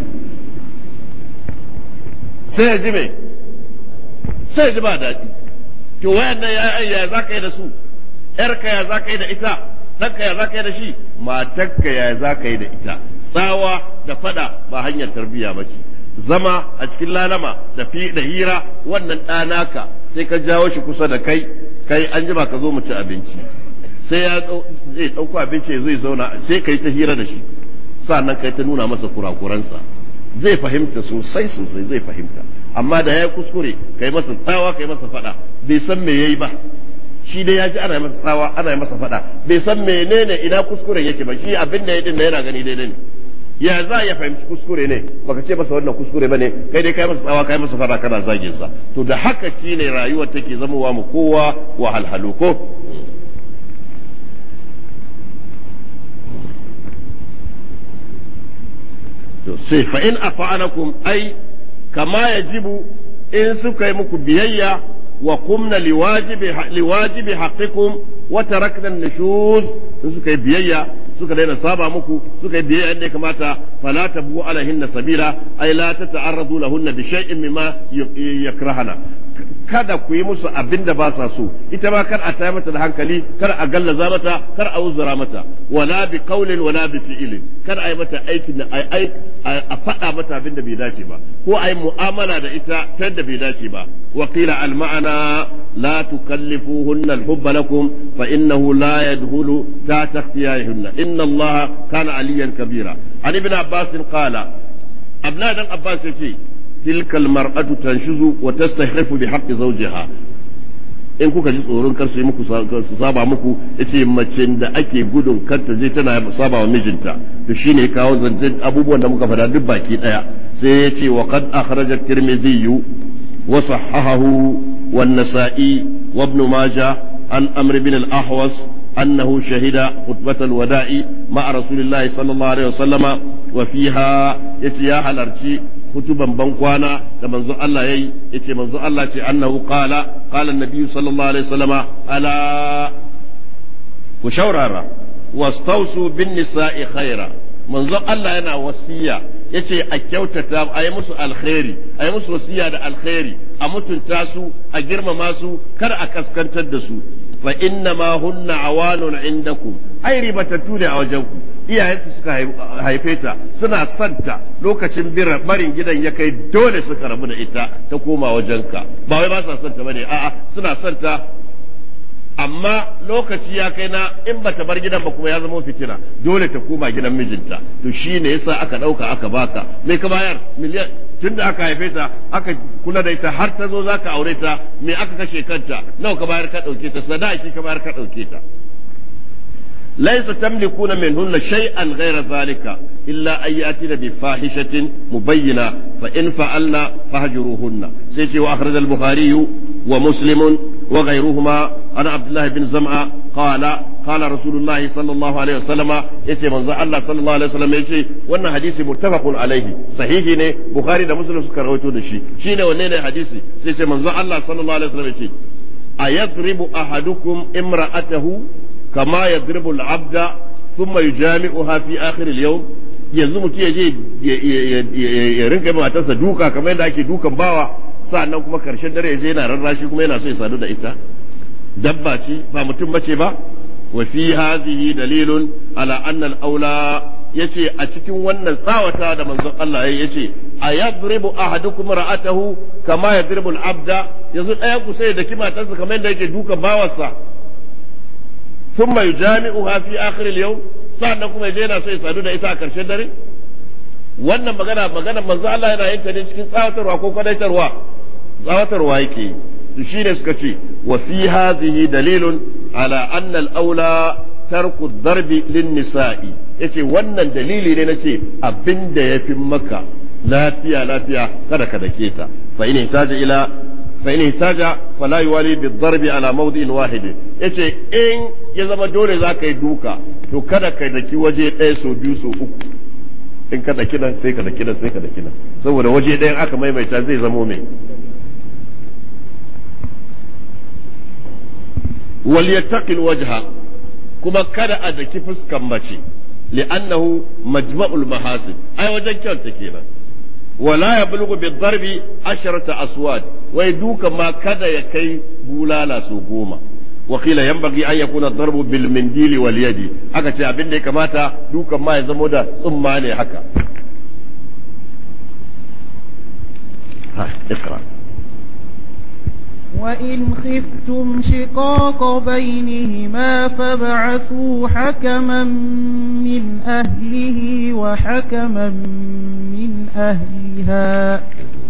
sai ya ji me sai ya ji ba daɗi to wayannan ya za ka yi da su yarka ya za ka yi da ita ɗanka ya za ka yi da shi, matarka ya za ka yi da ita. Tsawa da fada ba hanyar tarbiyya ba ce. Zama a cikin lalama da hira wannan ɗanaka sai ka jawo shi kusa da kai an jima ka zo mu ci abinci, sai zai ɗauko abinci ya zo ya zauna, sai ka yi ta hira da shi, sannan ka yi ta nuna masa kurakuransa, zai fahimta sosai zai fahimta. Amma da ya kuskure ka yi masa tsawa, ka yi masa fada, bai san me yayi ba, shi dai ya ji ana masa tsawa ana masa fada, bai san menene ina kuskuren yake ba, shi abin da ya din yana gani daidai ne. Ya za ya fahimci kuskure ne, baka ce masa wannan kuskure bane, kai dai kai masa tsawa kai masa fada kana zagin sa. To da haka shine rayuwar take zamowa mu kowa wahalhalu ko. To sai fa in afa'anakum ai kama yajibu in suka yi muku biyayya wa qumna liwajibi haqqikum wa tarakna an-nushuz, in suka yi biyayya suka daina saba muku, suka yi biyayya inda ya kamata, fala tabu alaihinna sabila ay la tata'arradu lahunna bi shay'in mimma yakrahana, kada ku yi musu abin da ba sa so, ita ma kar a taya mata da hankali, kar a gallaza mata, kar a uzura mata, wala bi qawlin wala bi fi'lin, kar a yi mata aikin da a faɗa mata abin da bai dace ba, ko a yi mu'amala da ita ta yadda bai dace ba. Wa qila al ma'ana la tukallifuhunna al hubba lakum fa innahu la yadkhulu ta ikhtiyarihunna inna Allah kana aliyan kabira. An ibn Abbas qala, Abdullah dan Abbas yace tilka al mar'atu tanshuzu wa tastahrifu bi haqqi zawjiha, in kuka ji tsoron kar su yi muku su saba muku, yace mace da ake gudun kar ta je tana saba wa mijinta, to shine kawo zancen abubuwan da muka faɗa duk baki daya. Sai yace wa qad akhraja at-Tirmidhi wa sahahahu wa an-Nasa'i wa Ibn Majah an Amr bin al-Ahwas annahu shahida khutbat al-wada'i ma'a Rasulillahi sallallahu alaihi wasallama wa fiha yace ya halarci hutuban ban kwana da manzo Allah yayi, yace manzo Allah ce annahu qala an-nabiy sallallahu alaihi wasallama ala ku shaurara wastausu bin nisa'i khaira, manzo Allah yana wasiya yace a kyautata, a yi musu alkhairi, a yi musu wasiya da alkhairi, a mutunta su, a girmama su, kar a kaskantar da su. Fa inna ma hunna awanun indakum, ai ribatattu ne a wajenku. Iyayensu suka haife ta, suna santa, lokacin barin gidan ya kai dole suka rabu da ita ta koma wajenka, ba wai ba sa santa bane, a'a suna santa, amma lokaci ya kai na in bata bar gidan ba kuma ya zama fitina, dole ta koma gidan mijinta. To shi ne yasa aka ɗauka aka baka, me ka bayar? Miliyan. Tun da aka haife ta aka kula da ita har ta zo za ka aure ta, me aka kashe kanta, nawa ka bayar ka ɗauke ta, sadaki ka bayar ka ɗauke ta. ليس تملكون منهن شيئا غير ذلك إلا أن يأتين بفاحشة مبينة فإن فعلن فهجروهن. سيتي وأخرج البخاري ومسلم وغيرهما عن عبد الله بن زمعة قال رسول الله صلى الله عليه وسلم يتي من الله صلى الله عليه وسلم يتي وأن حديث متفق عليه صحيح ني بخاري ده مسلم سكر رويته دشي شيء ونين حديثي سيتي من الله صلى الله عليه وسلم يتي أيضرب أحدكم امرأته كما يضرب العبد ثم يجامعها في آخر اليوم. yanzu mutum ya je ya rinka matarsa duka kamar yadda ake dukan bawa, sa'annan kuma karshen dare ya je yana rarrashi kuma yana so ya sadu da ita. Dabba ce ba mutum bace ba. Wa fi hadhihi dalilun ala anna al-aula, yace a cikin wannan tsawata da manzon Allah yace ayadribu ahadukum ra'atahu kama yadribu al-abda, yanzu ɗaya ku sai da kimatarsa kamar yadda yake dukan bawarsa. ثم يجامعها في آخر اليوم, sa'annan kuma yaje yana so ya sadu da ita a karshen dare. Wannan magana manzo Allah yana yin ta ne cikin tsawatarwa ko kwadaitarwa? Tsawatarwa yake. To shine suka ce wa fi hadhihi dalilun ala anna al-aula tarku ad-darbi lin-nisa'i, yace wannan dalili ne nace abinda yafi maka lafiya kada ka dake ta. Fa in ihtaja fala yuwali bid-darbi ala mawdi'in wahid, yace in ya zama dole za ka yi duka, to kada ka daki waje ɗaya so biyu so uku, in ka daki nan sai ka daki nan sai ka daki nan, saboda waje ɗayan aka maimaita zai zamo mai. wal yattaqil wajha, kuma kada a daki fuskan mace, li'annahu majma'ul mahasin, ai wajen kyauta kenan. wala yablughu bid-darbi 10 aswad, wai duka ma kada ya kai bulala so 10. wakila yanbaghi an yakuna ad-darbu bil mindili wal yadi aka ce abin da ya kamata dukan ma ya zamo da tsumma ne haka ha ikra وإن خفتم شقاق بينهما فابعثوا حكما من أهله وحكما من أهلها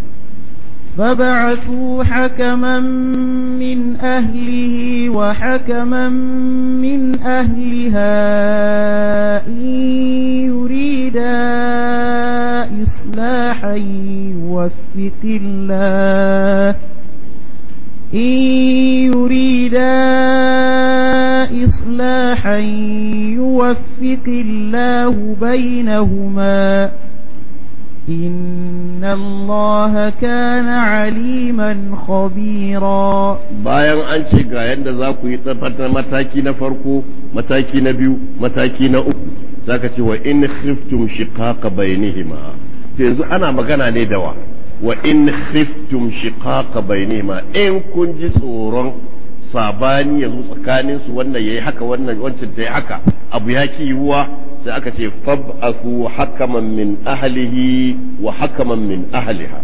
إن يريدا إصلاحا يوفق الله بينهما إن الله كان عليما خبيرا. bayan an ce ga yadda za ku yi tsaftar mataki na farko, mataki na biyu, mataki na uku, zaka ce wa in khiftum shiqaqa bainihima. Yanzu ana magana ne da wa in khiftum shiqaqa bainihima, in kun ji tsoron sabani yanzu tsakanin su wannan yayi haka wannan wancan tayi haka abu ya ki yiwuwa sai aka ce fab'athu hakaman min ahlihi wa hakaman min ahliha,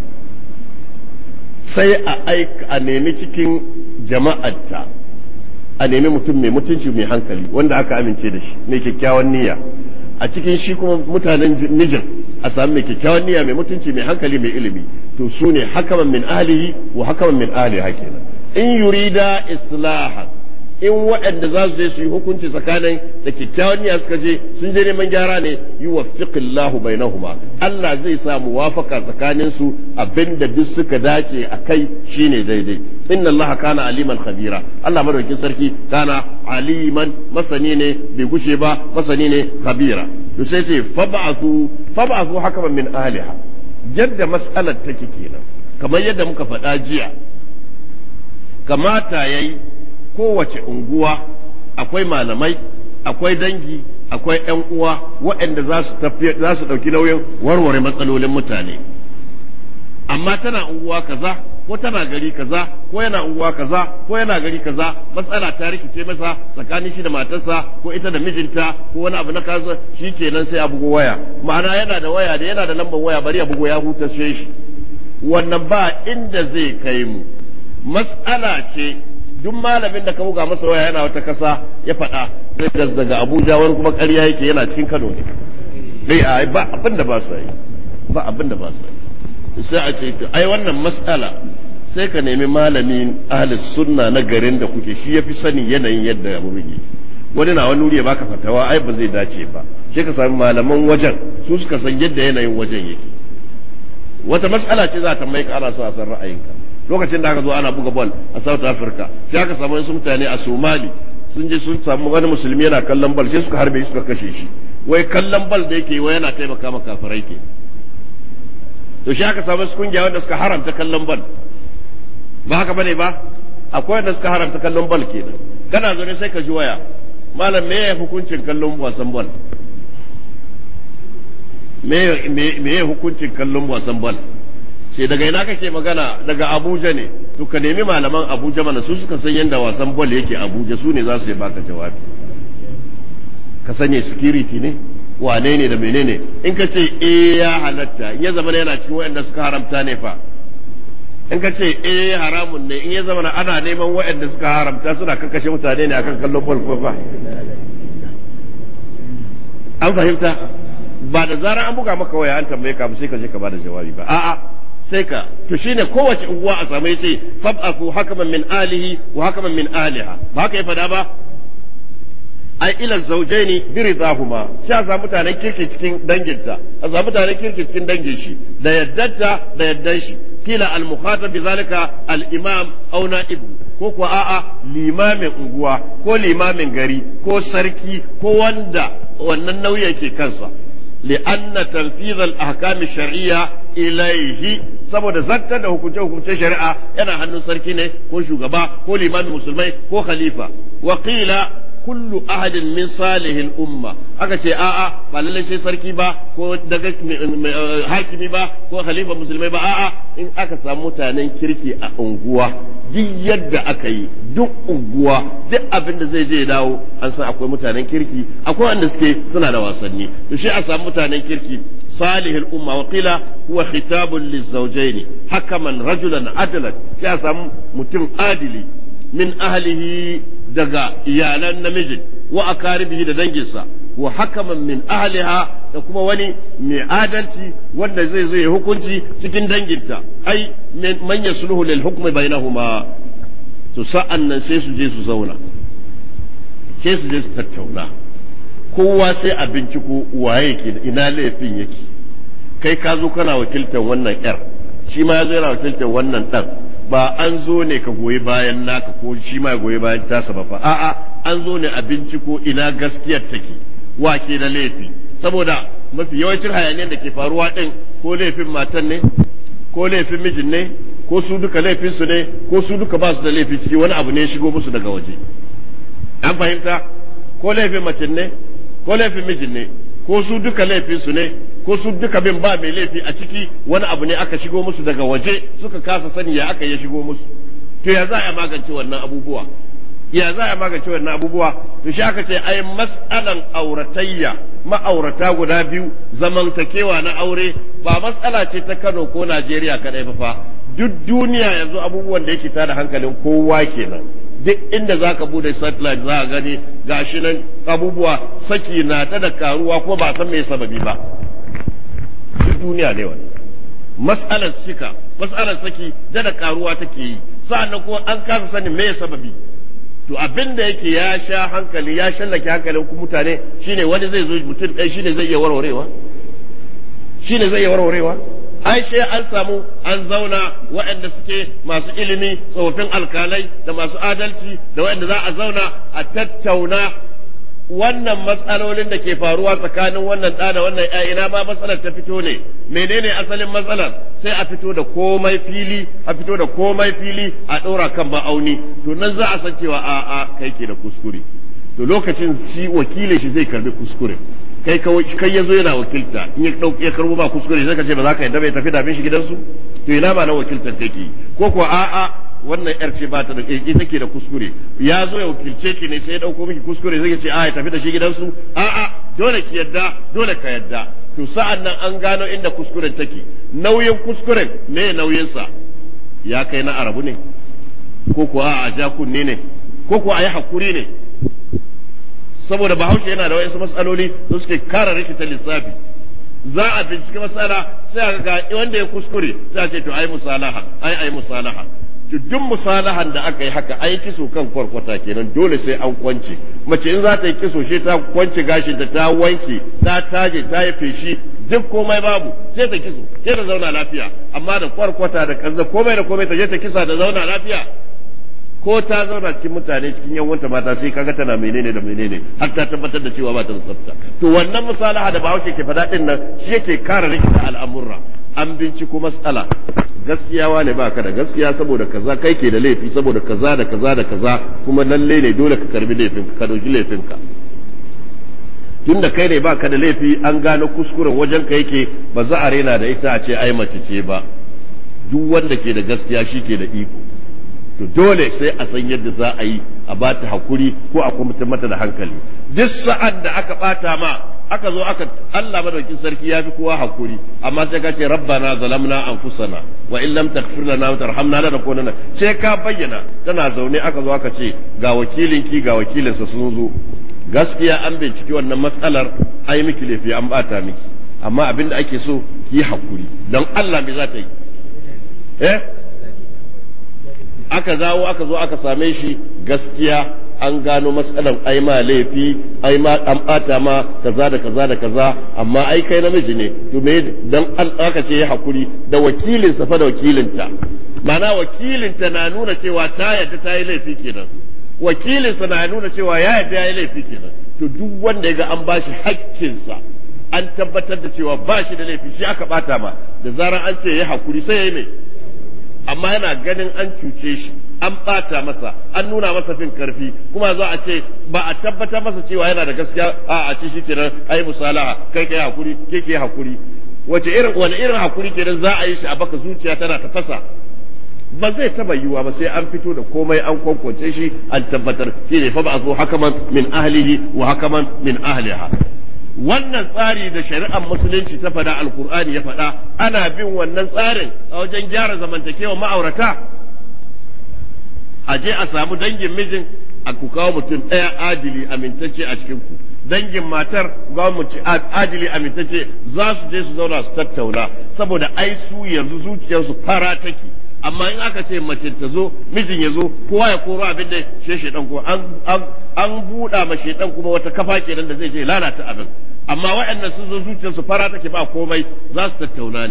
sai a nemi cikin jama'arta a nemi mutum mai mutunci mai hankali wanda aka amince da shi mai kyakkyawan niyya, a cikin shi kuma mutanen mijin a sami mai kyakkyawan niyya mai mutunci mai hankali mai ilimi, to su ne hakaman min ahlihi wa hakaman min ahliha kenan. In yurida islahan, in waɗanda za su je su yi hukunci tsakanin da kyakkyawan niyya suka je sun je neman gyara ne yuwaffiqillahu bainahuma, Allah zai sa muwafaka tsakanin su abinda duk suka dace a kai shine daidai. Inna Allah kana aliman khabira, Allah madaukakin sarki kana aliman masani ne bai gushe ba, masani ne khabira. To sai ce fab'athu hakaman min ahliha, yadda mas'alar take kenan kamar yadda muka faɗa jiya, kamata yayi kowace unguwa akwai malamai, akwai dangi, akwai ƴan uwa waɗanda za su ɗauki nauyin warware matsalolin mutane. Amma tana unguwa kaza ko tana gari kaza ko yana unguwa kaza ko yana gari kaza, matsala ta rikice masa tsakanin shi da matarsa ko ita da mijinta ko wani abu na kaza, shikenan sai a bugo waya, ma'ana yana da waya da yana da lambar waya, bari a bugo ya hutashe shi. Wannan ba inda zai kai mu. Mas'ala ce duk malamin da ka buga masa waya yana wata kasa ya faɗa zai daga Abuja, wani kuma ƙarya yake yana cikin Kano ne. Dai ba abin da ba su yi, ba abin da ba su yi. Sai a ce ai wannan mas'ala sai ka nemi malamin ahli sunna na garin da kuke, shi yafi sani yanayin yadda ya burge. Wani na wani wuri ya baka fatawa ai ba zai dace ba, sai ka sami malaman wajen su suka san yadda yanayin wajen yake. Wata mas'ala ce za ta mai ka ana so a san ra'ayinka. Lokacin da aka zo ana buga ball a South Africa, sai aka samu wasu mutane a Somali sun je sun samu wani musulmi yana kallon ball, sai suka harbe shi suka kashe shi. Wai kallon ball da yake wai yana taimaka ma kafirai ke. To shi aka samu su kungiya wanda suka haramta kallon ball, ba haka bane ba? Akwai wanda suka haramta kallon ball kenan. Kana zo ne sai ka ji waya, malam me ya hukuncin kallon wasan ball? Me ya hukuncin kallon wasan ball? Ce daga ina kake magana? Daga Abuja ne. To ka nemi malaman Abuja mana, su suka san yadda wasan ball yake Abuja, su ne za su yi baka jawabi. Ka sanya security ne, wane ne da menene? In ka ce ya halatta, in ya zama yana cikin waɗanda suka haramta ne fa. In ka ce haramun ne, in ya zama ana neman waɗanda suka haramta suna kakkashe mutane ne akan kallon ball ko fa. An fahimta? Ba da zarar an buga maka waya an tambaye ka ba sai ka je ka bada jawabi ba. A'a, sai ka to shine kowace unguwa a samu yace fab'athu hakaman min alihi wa hakaman min aliha, ba haka ya fada ba? Ai ila zawjaini bi ridahuma, sai a samu mutanen kirki cikin danginta, a samu mutanen kirki cikin dangin shi da yaddata da yaddan shi. Kila al mukhatab bi zalika al imam aw na'ib, ko kuwa a'a limamin unguwa ko limamin gari ko sarki ko wanda wannan nauyi yake kansa. لأن تنفيذ الأحكام الشرعية ilaihi saboda zartar da hukunce shari'a yana hannun sarki ne ko shugaba ko limamin musulmai ko khalifa wa qila kullu ahadin min salihil umma aka ce a'a ba lalle sai sarki ba ko daga hakimi ba ko khalifa musulmai ba a'a in aka samu mutanen kirki a unguwa duk yadda aka yi duk unguwa duk abin da zai je ya dawo an san akwai mutanen kirki akwai wanda suke suna da wasanni to shi a samu mutanen kirki salihil umma wa qila huwa khitabun lizawjaini hakaman rajulan adalan ya samu mutum adili min ahlihi daga iyalan namijin wa akaribihi da danginsa wa hakaman min ahliha da kuma wani mai adalci wanda zai zo ya hukunci cikin danginta ai man yasluhu lil hukmi bainahuma to sa'an nan sai su je su zauna sai su je su tattauna kowa sai a binciko waye ke da ina laifin yake kai ka zo kana wakiltar wannan yar shi ma ya zo yana wakiltar wannan dan ba an zo ne ka goyi bayan naka ko shi ma ya goyi bayan tasa ba fa a'a an zo ne a binciko ina gaskiyar take wa ke da laifi saboda mafi yawancin hayaniyar da ke faruwa din ko laifin matan ne ko laifin mijin ne ko su duka laifin su ne ko su duka ba su da laifi ciki wani abu ne shigo musu daga waje an fahimta ko laifin macin ne ko laifin mijin ne ko su duka laifin su ne ko su duka bin ba mai laifi a ciki wani abu ne aka shigo musu daga waje suka kasa sani ya aka ya shigo musu to ya za a magance wannan abubuwa to shi aka ce ai mas'alan auratayya ma'aurata guda biyu zamantakewa na aure ba matsala ce ta Kano ko Najeriya kadai ba fa duk duniya yanzu abubuwan da yake tada hankalin kowa kenan duk inda zaka bude satellite za ka gani gashi nan abubuwa saki na ta da karuwa kuma ba san me sababi ba duk duniya ne wannan mas'alar saki da karuwa take yi sa'annan kuma an kasa sanin me sababi to abin da yake ya sha hankali ya shallake hankalin ku mutane shine wani zai zo mutum ɗaya shine zai iya warwarewa ai sai an samu an zauna waɗanda suke masu ilimi tsofaffin alkalai da masu adalci da waɗanda za a zauna a tattauna wannan matsalolin da ke faruwa tsakanin wannan ɗa da wannan ina ma matsalar ta fito ne menene asalin matsalar sai a fito da komai fili a ɗora kan ma'auni to nan za a san cewa a kai ke da kuskure to lokacin shi wakilin shi zai karbi kuskure kai ya zo yana wakilta in ya karbo ba kuskure sai ka ce ba za ka yadda bai tafi da shi gidansu to ina ma na wakiltar take ko ko wannan yar ce ba ta da ita take da kuskure ya zo ya wakilce ki ne sai ya dauko miki kuskure sai ya ce ya tafi da shi gidansu dole ki yadda dole ka yadda to sa'an nan an gano inda kuskuren take nauyin kuskuren me nauyin sa ya kai na arabu ne ko ko a ja kunne ne ko ko a yi hakuri ne saboda bahaushe yana da wayansu matsaloli da suke kara rikita lissafi za a bincike matsala sai a ga wanda ya kuskure sai a ce to ai musalaha duk musalahan da aka yi haka ai kiso kan kwarkwata kenan dole sai an kwance mace in za ta yi kiso shi ta kwance gashin ta wanke ta taje ta yi feshi duk komai babu sai ta kiso sai ta zauna lafiya amma da kwarkwata da kaza komai da komai ta je ta kisa da zauna lafiya ko ta zauna cikin mutane cikin yanwanta mata sai kaga tana menene da menene har ta tabbatar da cewa ba ta tsafta to wannan musalaha da Bahaushe ke faɗa din nan shi yake kare rikita al'amurra an binciko matsala gaskiyawa ne ba ka da gaskiya saboda kaza kai ke da laifi saboda kaza da kaza da kaza kuma lalle ne dole ka karbi laifinka ka dauki laifinka tunda kai ne ba ka da laifi an gano kuskuren wajen ka yake ba za a rena da ita a ce ai mace ce ba duk wanda ke da gaskiya shi ke da iko to dole sai a san yadda za a yi a ba ta hakuri ko a kuma mata da hankali duk sa'ad da aka bata ma aka zo Allah madaukin sarki ya fi kowa hakuri amma sai ka ce rabbana zalamna anfusana wa in lam taghfir lana wa tarhamna lanakunanna sai ka bayyana tana zaune aka zo aka ce ga wakilinki ga wakilinsa sun zo gaskiya an binciki wannan matsalar ai miki laifi an bata miki amma abinda ake so ki hakuri dan Allah me za ta yi aka zo aka same shi gaskiya an gano matsalan ai ma laifi ai ma an bata ma kaza da kaza da kaza amma ai kai namiji ne to me dan aka ce ya hakuri da wakilin sa fa da wakilinta ma'ana wakilinta na nuna cewa ta yadda ta yi laifi kenan wakilin sa na nuna cewa ya yadda ya yi laifi kenan to duk wanda yaga an bashi haƙƙin sa an tabbatar da cewa ba shi da laifi shi aka bata ma da zarar an ce ya hakuri sai ya yi mai amma yana ganin an cuce shi an bata masa an nuna masa fin karfi kuma za a ce ba a tabbatar masa cewa yana da gaskiya a ce shikenan ai musalaha kai hakuri ke hakuri wani irin hakuri kenan za a yi shi a baka zuciya tana tafasa ba zai taba yiwa ba sai an fito da komai an kwankwace shi an tabbatar shi ne fa ba zo hakaman min ahlihi wa hakaman min ahliha wannan tsari da shari'ar musulunci ta fada alkur'ani ya fada ana bin wannan tsarin a wajen gyara zamantakewa ma'aurata a je a samu dangin mijin a ku kawo mutum ɗaya adili amintacce a cikin ku dangin matar ga mutum adili amintacce za su je su zauna su tattauna saboda ai su yanzu zuciyarsu fara take amma in aka ce mace ta zo mijin ya zo kowa ya koro abin da shedan ko an buɗa ma shedan kuma wata kafa kenan da zai je lalata abin amma waɗannan sun zo zuciyarsu fara take ba komai za su tattauna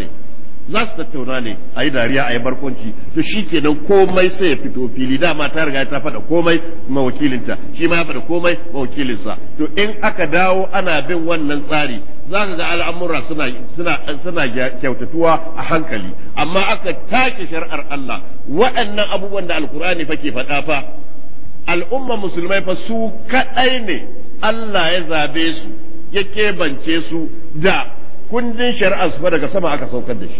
ne a yi dariya a yi barkwanci to shi kenan komai sai ya fito fili dama ta riga ta faɗa komai mawakilinta shi ma ya faɗa komai mawakilinsa to in aka dawo ana bin wannan tsari za ka ga al'amura suna kyautatuwa a hankali amma aka take shari'ar Allah waɗannan abubuwan da alkur'ani fa ke faɗa fa al'umma musulmai fa su kaɗai ne Allah ya zabe su ya keɓance su da kundin shari'ar su fa daga sama aka saukar da shi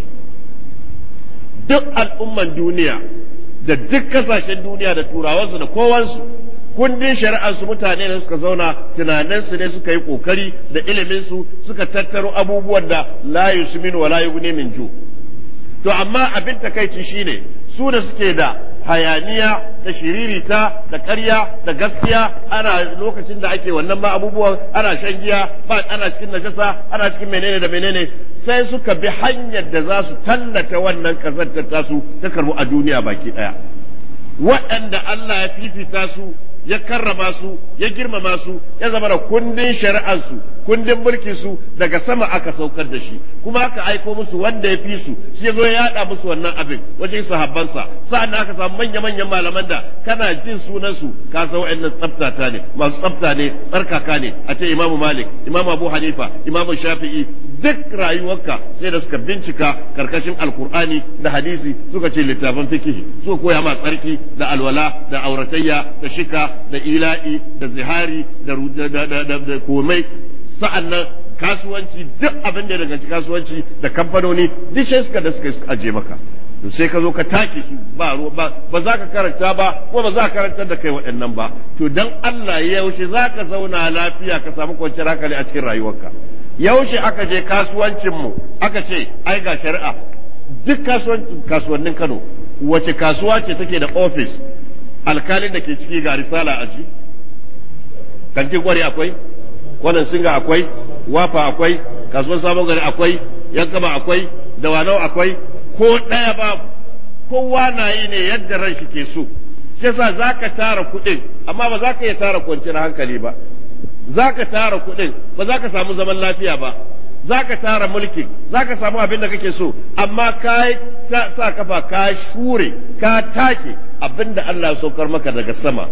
duk al'umman duniya da duk kasashen duniya da turawansu da kowansu kundin shari'arsu mutane ne suka zauna tunaninsu ne suka yi kokari da iliminsu suka tattaro abubuwan da la yusmin wa la yughni min ju to amma abin takeici shine su da suke da hayaniya da shiririta da ƙarya da gaskiya ana lokacin da ake wannan ma abubuwan ana shan giya ba ana cikin najasa ana cikin menene da menene sai suka bi hanyar da za su tallata wannan kazantar tasu ta karbu a duniya baki daya waɗanda Allah ya fifita su ya karrama su ya girmama su ya zama da kundin shari'arsu kundin mulkin su daga sama aka saukar da shi kuma aka aiko musu wanda ya fi su shi zo ya yada musu wannan abin wajen sahabbansa sa'an aka samu manya-manyan malaman da kana jin sunan su ka san wa'annan tsaftata ne masu tsafta ne tsarkaka ne a ce Imam Malik Imam Abu Hanifa Imam Shafi'i duk rayuwarka sai da suka bincika karkashin alkur'ani da hadisi suka ce littafin fikihi suka koya ma tsarki da alwala da auratayya da shika da ila'i da zihari da komai sa'annan kasuwanci duk abin da daga kasuwanci da kamfanoni duk shi suka aje maka to sai ka zo ka take su ba za ka karanta ba ko ba za ka karantar da kai waɗannan ba to dan Allah ya yaushe za ka zauna lafiya ka samu kwanciyar hankali a cikin rayuwarka yaushe aka je kasuwancin mu aka ce ai ga shari'a duk kasuwannin Kano wace kasuwa ce take da office alkalin da ke ciki ga risala a ji kantin kwari akwai wannan singa akwai wafa akwai kasuwar sabon gari akwai yankama akwai dawanau akwai ko ɗaya babu kowa na yi ne yadda ran shi ke so shi yasa zaka tara kuɗin amma ba za ka iya tara kwanciyar hankali ba zaka tara kuɗin ba za ka samu zaman lafiya ba zaka tara mulki zaka samu abin da kake so amma ka sa kafa ka shure ka take abin da Allah ya saukar maka daga sama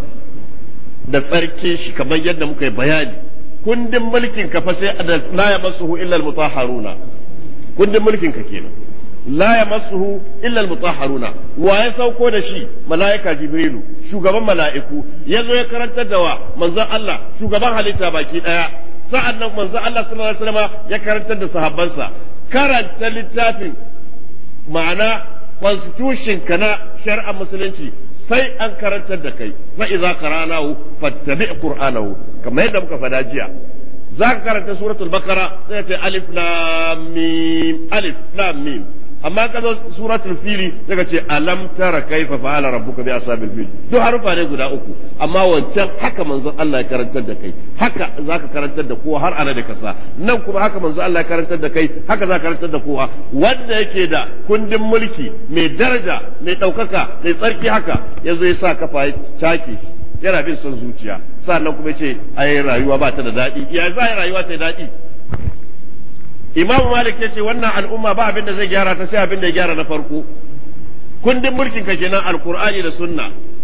da tsarkin shi kamar yadda muka yi bayani kundin mulkin ka fa sai la yamassuhu illa al-mutahharuna kundin mulkin ka kenan la yamassuhu illa al-mutahharuna wa ya sauko da shi malaika jibrilu shugaban mala'iku yazo ya karantar da wa manzon Allah shugaban halitta baki daya sa'annan manzon Allah sallallahu alaihi wasallam ya karantar da sahabbansa karanta littafin ma'ana constitution kana shar'a musulunci sai an karantar da kai fa idza qara'nahu fattabi' qur'anahu kamar yadda muka fada jiya zaka karanta suratul baqara sai ta alif lam mim amma ka zo suratul fili daga ce alam tara kaifa fa'ala rabbuka bi ashabil fil duk harufa ne guda uku amma wancan haka manzon Allah ya karantar da kai haka zaka karantar da kowa har ana da kasa nan kuma haka manzon Allah ya karantar da kai haka zaka karantar da kowa wanda yake da kundin mulki mai daraja mai daukaka mai tsarki haka yazo ya sa kafa ya take yana bin son zuciya sannan kuma yace ai rayuwa ba ta da dadi ya zai rayuwa ta dadi Imam Malik ya ce wannan al'umma ba abin da zai gyara ta sai abin da ya gyara na farko kundin mulkin ka kenan alkur'ani da sunna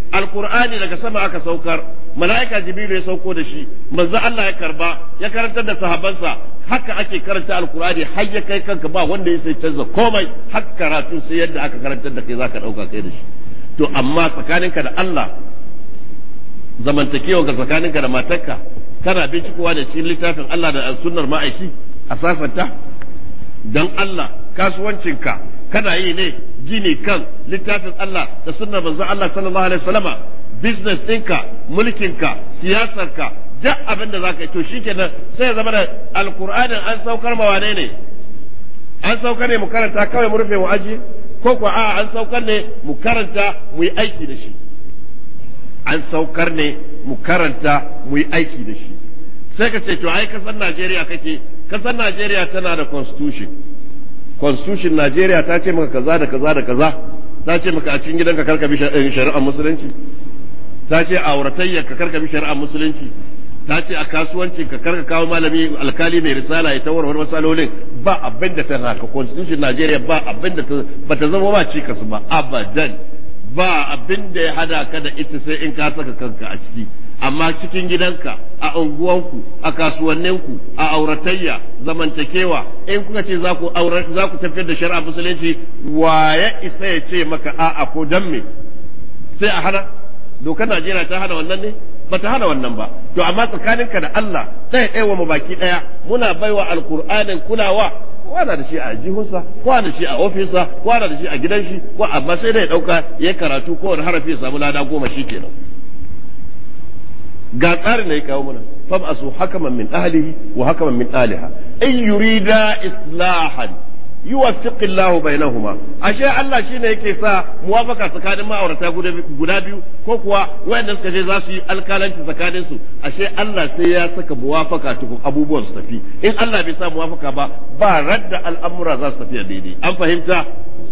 alqur'ani daga sama aka saukar mala'ika jibril ya sauko da shi manzo Allah ya karba ya karantar da sahabbansa haka ake karanta alqur'ani har ya kai kanka ba wanda ya sai canza komai har karatu sai yadda aka karantar da kai zaka dauka kai da shi to amma tsakaninka da Allah zamantakewa ga tsakaninka da matarka kana bincikowa da cikin littafin Allah da sunnar ma'aiki a sasanta dan Allah kasuwancinka kana yi ne gini kan littafin Allah da sunnar manzon Allah sallallahu alaihi wasallama business ɗinka mulkinka siyasarka duk abin da zaka yi to shikenan sai ya zama da alqur'anin an saukar ma wane ne an saukar ne mu karanta kawai mu rufe mu aji ko kuwa a an saukar ne mu karanta mu yi aiki da shi an saukar ne mu karanta mu yi aiki da shi sai ka ce to ai kasar Najeriya kake kasar Najeriya tana da constitution Najeriya ta ce maka kaza da kaza da kaza ta ce maka a cikin gidanka karka bi shari'ar musulunci ta ce a auratayyar ka karka bi shari'ar musulunci ta ce a kasuwanci ka karka kawo malami alkali mai risala ya tawarwar masalolin ba abin da ta haka constitution Najeriya ba abin da ba ta zama ba cikas ba abadan ba abin da ya hada ka da ita sai in ka saka kanka a ciki amma cikin gidanka a unguwanku a kasuwanninku a auratayya zamantakewa in kuka ce za ku tafiyar da shari'a musulunci waye isa ya ce maka a'a ko dan me sai a hana dokar Najeriya ta hana wannan ne ba ta hana wannan ba to amma tsakaninka da Allah sai ɗaya mu baki ɗaya muna baiwa alkur'anin kulawa kowa na da shi a jihunsa kowa da shi a ofisa kowa da shi a gidan shi ko amma sai da ya ɗauka ya karatu kowane harafi ya samu lada 10 shi kenan ga tsarin da ya kawo mana fab'asu hakaman min ahlihi wa hakaman min aliha in yurida islahan yuwaffiqu Allah bainahuma ashe Allah shine yake sa muwafaka tsakanin ma'aurata guda biyu ko kuwa wayanda suka je za su yi alkalanci tsakanin su ashe Allah sai ya saka muwafaka tukun abubuwan su tafi in Allah bai sa muwafaka ba radda al'amura za su tafi daidai an fahimta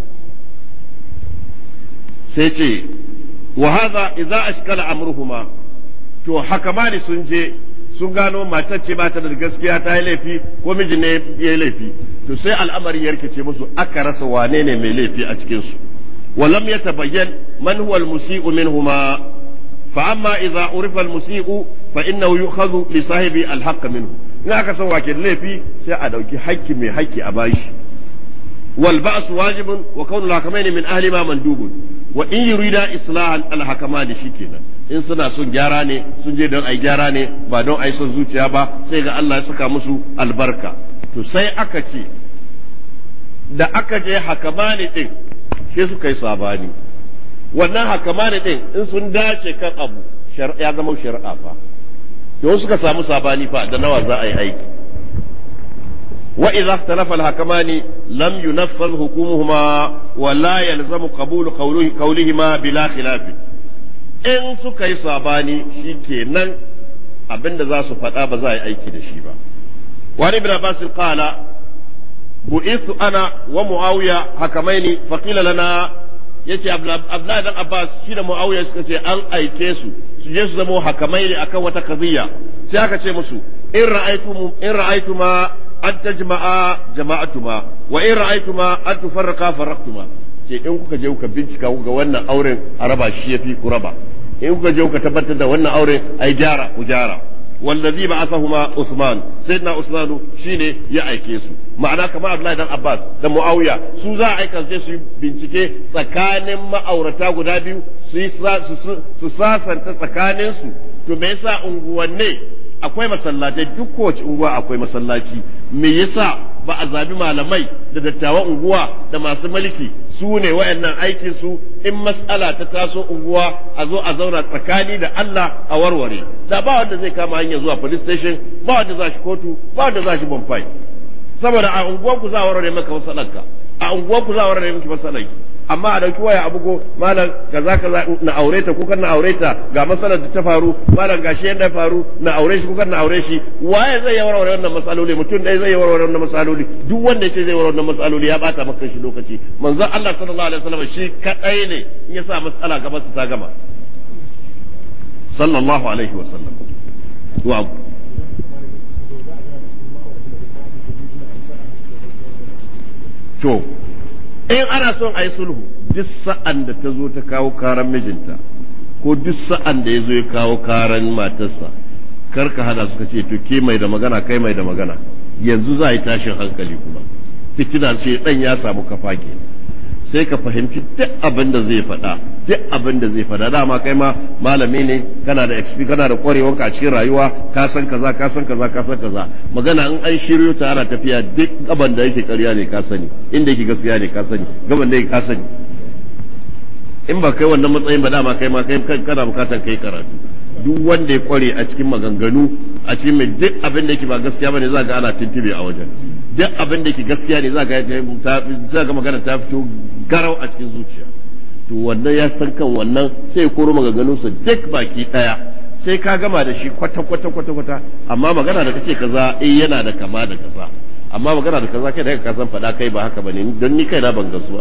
sai ce wa hadha idza ashkala amruhuma to hakamani sun je sun gano matar ce ba ta da gaskiya ta yi laifi ko miji ne ya yi laifi to sai al'amari ya rikice musu aka rasa wane ne mai laifi a cikin su walam yatabayyan man huwa al-musii'u minhuma fa amma idza urifa al-musii'u fa innahu yu'khadhu li sahibi al-haqq minhu in aka san wake da laifi sai a dauki haƙƙi mai haƙƙi a bashi wal ba'su wajibun wa kawnu al-hakamaini min ahli ma mandubun wa in yurida islahan al-hakamani shikenan in suna son gyara ne sun je don ai gyara ne ba don ai son zuciya ba sai ga Allah ya saka musu albarka to sai aka ce da aka je hakamani din sai suka yi sabani wannan hakamani din in sun dace kan abu ya zama shari'a fa to suka samu sabani fa da nawa za a yi aiki wa idza ikhtalafa al-hakamani lam yunaffadh hukumuhuma wa la yalzamu qabulu qawlihima bila khilaf in suka yi sabani shikenan abinda za su faɗa ba za a yi aiki da shi ba wani ibn abbas qala bu'ithu ana wa muawiya hakamaini faqila lana yace abdullahi dan abbas shi da muawiya suka ce an aike su je su zama hakamaini akan wata qadiyya sai aka ce musu in ra'aytuma an tajma'a jama'atuma wa in ra'aytuma an tufarraqa farraqtuma ce in kuka je kuka bincika kuka wannan auren a raba shi yafi ku raba in kuka je kuka tabbatar da wannan auren ai gyara ku gyara wallazi ba'athahuma Usman sayyidina Usmanu shine ya aike su ma'ana kamar Abdullahi dan Abbas da Muawiya su za a aika su bincike tsakanin ma'aurata guda biyu su sasanta tsakanin su to me yasa unguwanne akwai masallatai duk kowace unguwa akwai masallaci me yasa ba a zabi malamai da dattawan unguwa da masu mulki su ne wayannan aikin su in mas'ala ta taso unguwa a zo a zauna tsakani da Allah a warware da ba wanda zai kama hanyar zuwa police station ba wanda za shi kotu ba wanda za shi bonfire saboda a unguwar ku za a warware maka masalanka a unguwar ku za a warware miki masalanki amma a dauki waya a bugo malam kaza na aure ta kukan na aure ta ga masalar da ta faru malam gashi yadda faru na aure shi kukan na aure shi waye zai yi warware wannan masaloli mutum dai zai yi warware wannan masaloli duk wanda yace zai warware wannan masaloli ya bata maka shi lokaci manzon Allah sallallahu alaihi wasallam shi kadai ne in ya sa masala gaban sa ta gama sallallahu alaihi wasallam wa to in ana son a yi sulhu duk sa'an da ta zo ta kawo karan mijinta ko duk sa'an da yazo ya kawo karan matarsa kar ka hada suka ce to ke mai da magana kai mai da magana yanzu za yi tashin hankali kuma fitina ce dan ya samu kafa ke sai ka fahimci duk abin da zai faɗa duk abin da zai faɗa dama kai ma malami ne kana da kana da ƙwarewanka a cikin rayuwa ka san kaza ka san kaza ka san kaza magana in an shiryo ta ana tafiya duk gaban da yake ƙarya ne ka sani inda yake gaskiya ne ka sani gaban da yake ka sani in ba kai wannan matsayin ba dama kai ma kai kana bukatar kai karatu duk wanda ya ƙware a cikin maganganu a cikin mai duk abin da yake ba gaskiya bane za ga ana tuntube a wajen duk abin da yake gaskiya ne za ga magana ta fito garau a cikin zuciya to wannan ya san kan wannan sai ya koro maganganunsa duk baki daya sai ka gama da shi kwata amma magana da kace kaza yana da kama da kaza amma magana da kaza kai da ka san fada kai ba haka bane don ni kai na ban gasuwa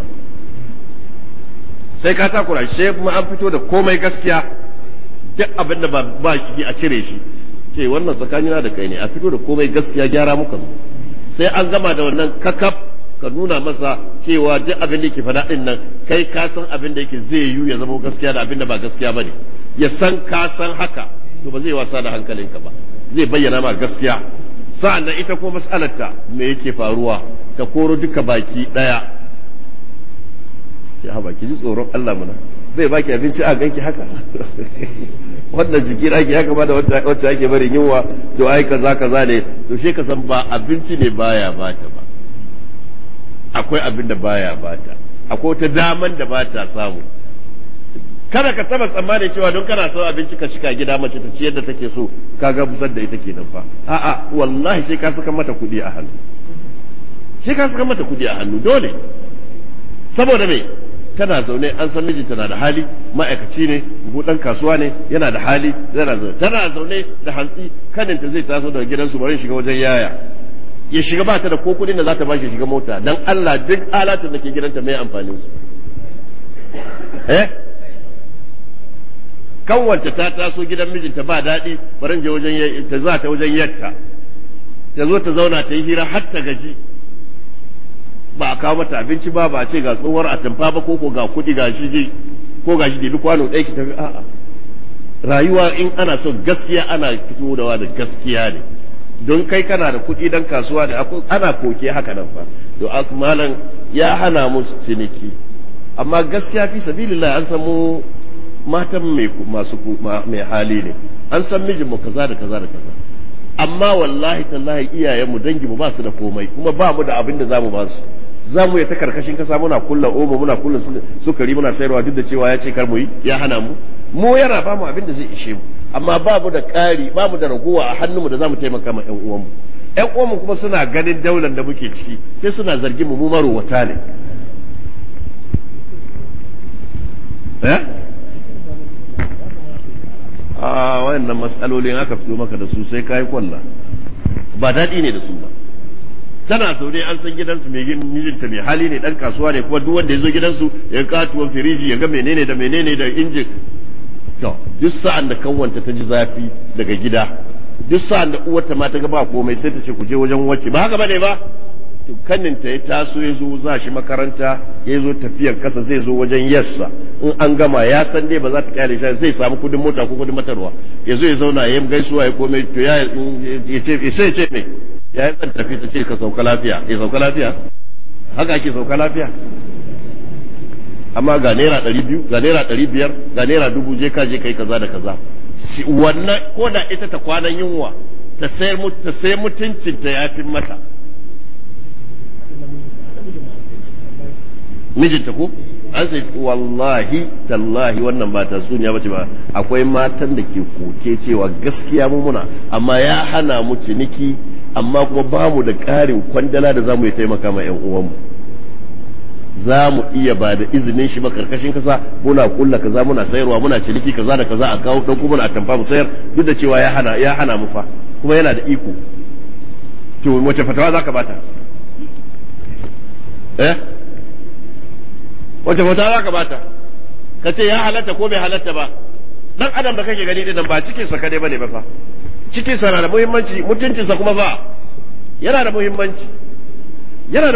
sai ka takura shi kuma an fito da komai gaskiya duk abin da ba shi a cire shi ce wannan tsakanina da kai ne a fito da komai gaskiya gyara muka zo sai an gama da wannan kakaf ka nuna masa cewa duk abin da yake faɗa din nan kai ka san abin da yake zai yi ya zama gaskiya da abin da ba gaskiya bane ya san ka san haka to ba zai wasa da hankalinka ba zai bayyana ma gaskiya sa'an nan ita ko mas'alarta me yake faruwa ta koro duka baki daya sai ha baki ji tsoron Allah mana zai baki abinci a ganki haka wannan jiki ake haka ba da wacce ake bari yunwa to ai kaza ne to shi ka san ba abinci ne baya bata ba akwai abin da baya bata akwai wata daman da bata samu kada ka taba tsammani cewa don kana so abinci ka shika gida mace ta ciyar da take so ka ga busar da ita kenan fa a'a wallahi sai ka saka mata kuɗi a hannu sai ka saka mata kuɗi a hannu dole saboda me tana zaune an san mijinta na da hali ma'aikaci ne buɗan kasuwa ne yana da hali tana zaune da hantsi kaninta zai taso daga gidansu bari shiga wajen yaya ya shiga ba ta da ko kuɗin da za ta ba shi shiga mota dan Allah duk alatun da ke gidanta mai amfanin su kanwanta ta taso gidan mijinta ba daɗi bari je wajen ta za ta wajen yatta ta zo ta zauna ta yi hira har ta gaji ba a kawo mata abinci ba a ce ga tsohuwar atamfa ba ko ga kuɗi ga shi ko ga shi da kwano ɗaya ki tafi a'a rayuwa in ana so gaskiya ana fitowa da gaskiya ne don kai kana da kuɗi dan kasuwa da ana koke haka nan fa to malam ya hana musu ciniki amma gaskiya fi sabilillah an samu matan mai hali ne an san mijin mu kaza da kaza da kaza amma wallahi tallahi iyayen mu dangi mu ba su da komai kuma ba mu da abin da zamu ba su zamu yi ta karkashin kasa muna kulla omo muna kulla sukari muna sayarwa duk da cewa ya ce kar mu yi ya hana mu yana ba mu abin da zai ishe mu amma babu da ƙari babu da ragowa a hannunmu da zamu taimaka ma ƴan uwanmu ƴan uwanmu kuma suna ganin daular da muke ciki sai suna zargin mu marowata ne wayannan matsalolin aka fito maka da su sai kai kwalla ba daɗi ne da su ba tana zaune an san gidansu mai mijinta mai hali ne dan kasuwa ne kuma duk wanda ya zo gidansu ya katuwan firiji ya ga menene da injin to duk sa'an da kanwanta ta ji zafi daga gida duk sa'an da uwarta ma ta ga ba komai sai ta ce ku je wajen wacce ba haka bane ba to kaninta ya taso ya zo za shi makaranta ya zo tafiyar kasa zai zo wajen yassa in an gama ya san dai ba za ta kyale shi zai samu kudin mota ko kudin matarwa ya zo ya zauna ya gaisuwa ya komai to ya ce sai ce me ya yi zan tafi ta ce ka sauka lafiya ya sauka lafiya haka ake sauka lafiya amma ga naira 200 ga naira 500 ga naira 1000 je ka je kai kaza da kaza wannan ko da ita ta kwanan yunwa ta sai mutuncin ta yafi mata mijinta ko an sai wallahi tallahi wannan ba ta suniya bace ba akwai matan da ke koke cewa gaskiya mu muna amma ya hana mu ciniki amma kuma ba mu da ƙarin kwandala da zamu yi taimaka ma ƴan uwanmu za mu iya ba da izinin shi ba karkashin kasa muna kulla kaza muna sayarwa muna ciniki kaza da kaza a kawo ɗauko muna a tamfa mu sayar duk da cewa ya hana mu fa kuma yana da iko to wace fatawa zaka bata wace fatawa zaka bata ka ce ya halatta ko bai halatta ba dan adam da kake gani din ba cikin sa kadai bane ba fa cikin sa na da muhimmanci mutuncin sa kuma ba yana da muhimmanci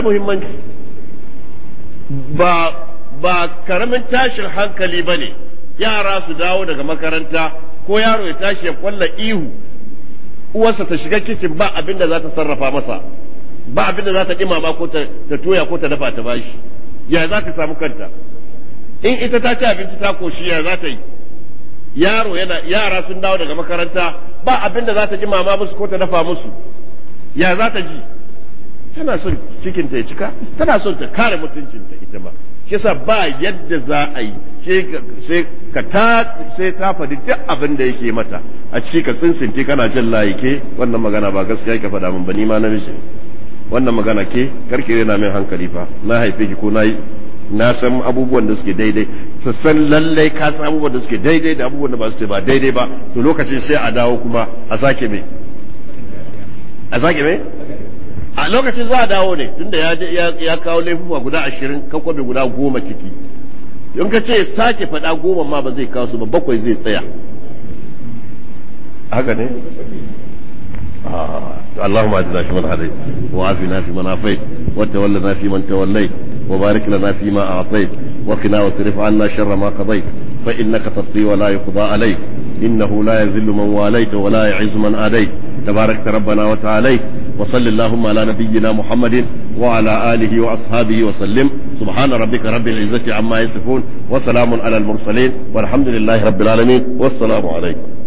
ba karamin tashin hankali bane yara su dawo daga makaranta ko yaro ya tashi ya kwalla ihu uwarsa ta shiga kicin ba abin da za ta sarrafa masa ba abin da za ta ɗimama ko ta toya ko ta dafa ta bashi ya za ta samu kanta in ita ta ci abinci ta koshi ya za ta yi yara sun dawo daga makaranta ba abin da za ta ɗimama musu ko ta dafa musu ya za ta ji tana son cikinta ya cika tana son ta kare mutuncinta ita ma kisa ba yadda za a yi sai ta faɗi duk abin da yake mata a ciki ka tsinsinti kana jin layi ke wannan magana ba gaskiya ka faɗa min ba ni ma namiji wannan magana ke karke yana min hankali fa na haife ki ko na san abubuwan da suke daidai san lallai ka san abubuwan da suke daidai da abubuwan da ba su ba daidai ba to lokacin sai a dawo kuma a sake me a lokacin za a dawo ne tunda ya kawo laifuka guda 20 ka kwabe guda 10 ciki in ka ce sake faɗa 10 ma ba zai kawo su ba 7 zai tsaya haka ne اللهم اهدنا فيمن هديت وعافنا فيمن عافيت وتولنا فيمن توليت وبارك لنا فيما اعطيت وقنا واصرف عنا شر ما قضيت فانك تقضي ولا يقضى عليك انه لا يذل من واليت ولا يعز من اديت تباركت ربنا وتعاليت وصل اللهم على نبينا محمد وعلى آله وأصحابه وسلم سبحان ربك رب العزة عما يصفون وسلام على المرسلين والحمد لله رب العالمين والسلام عليكم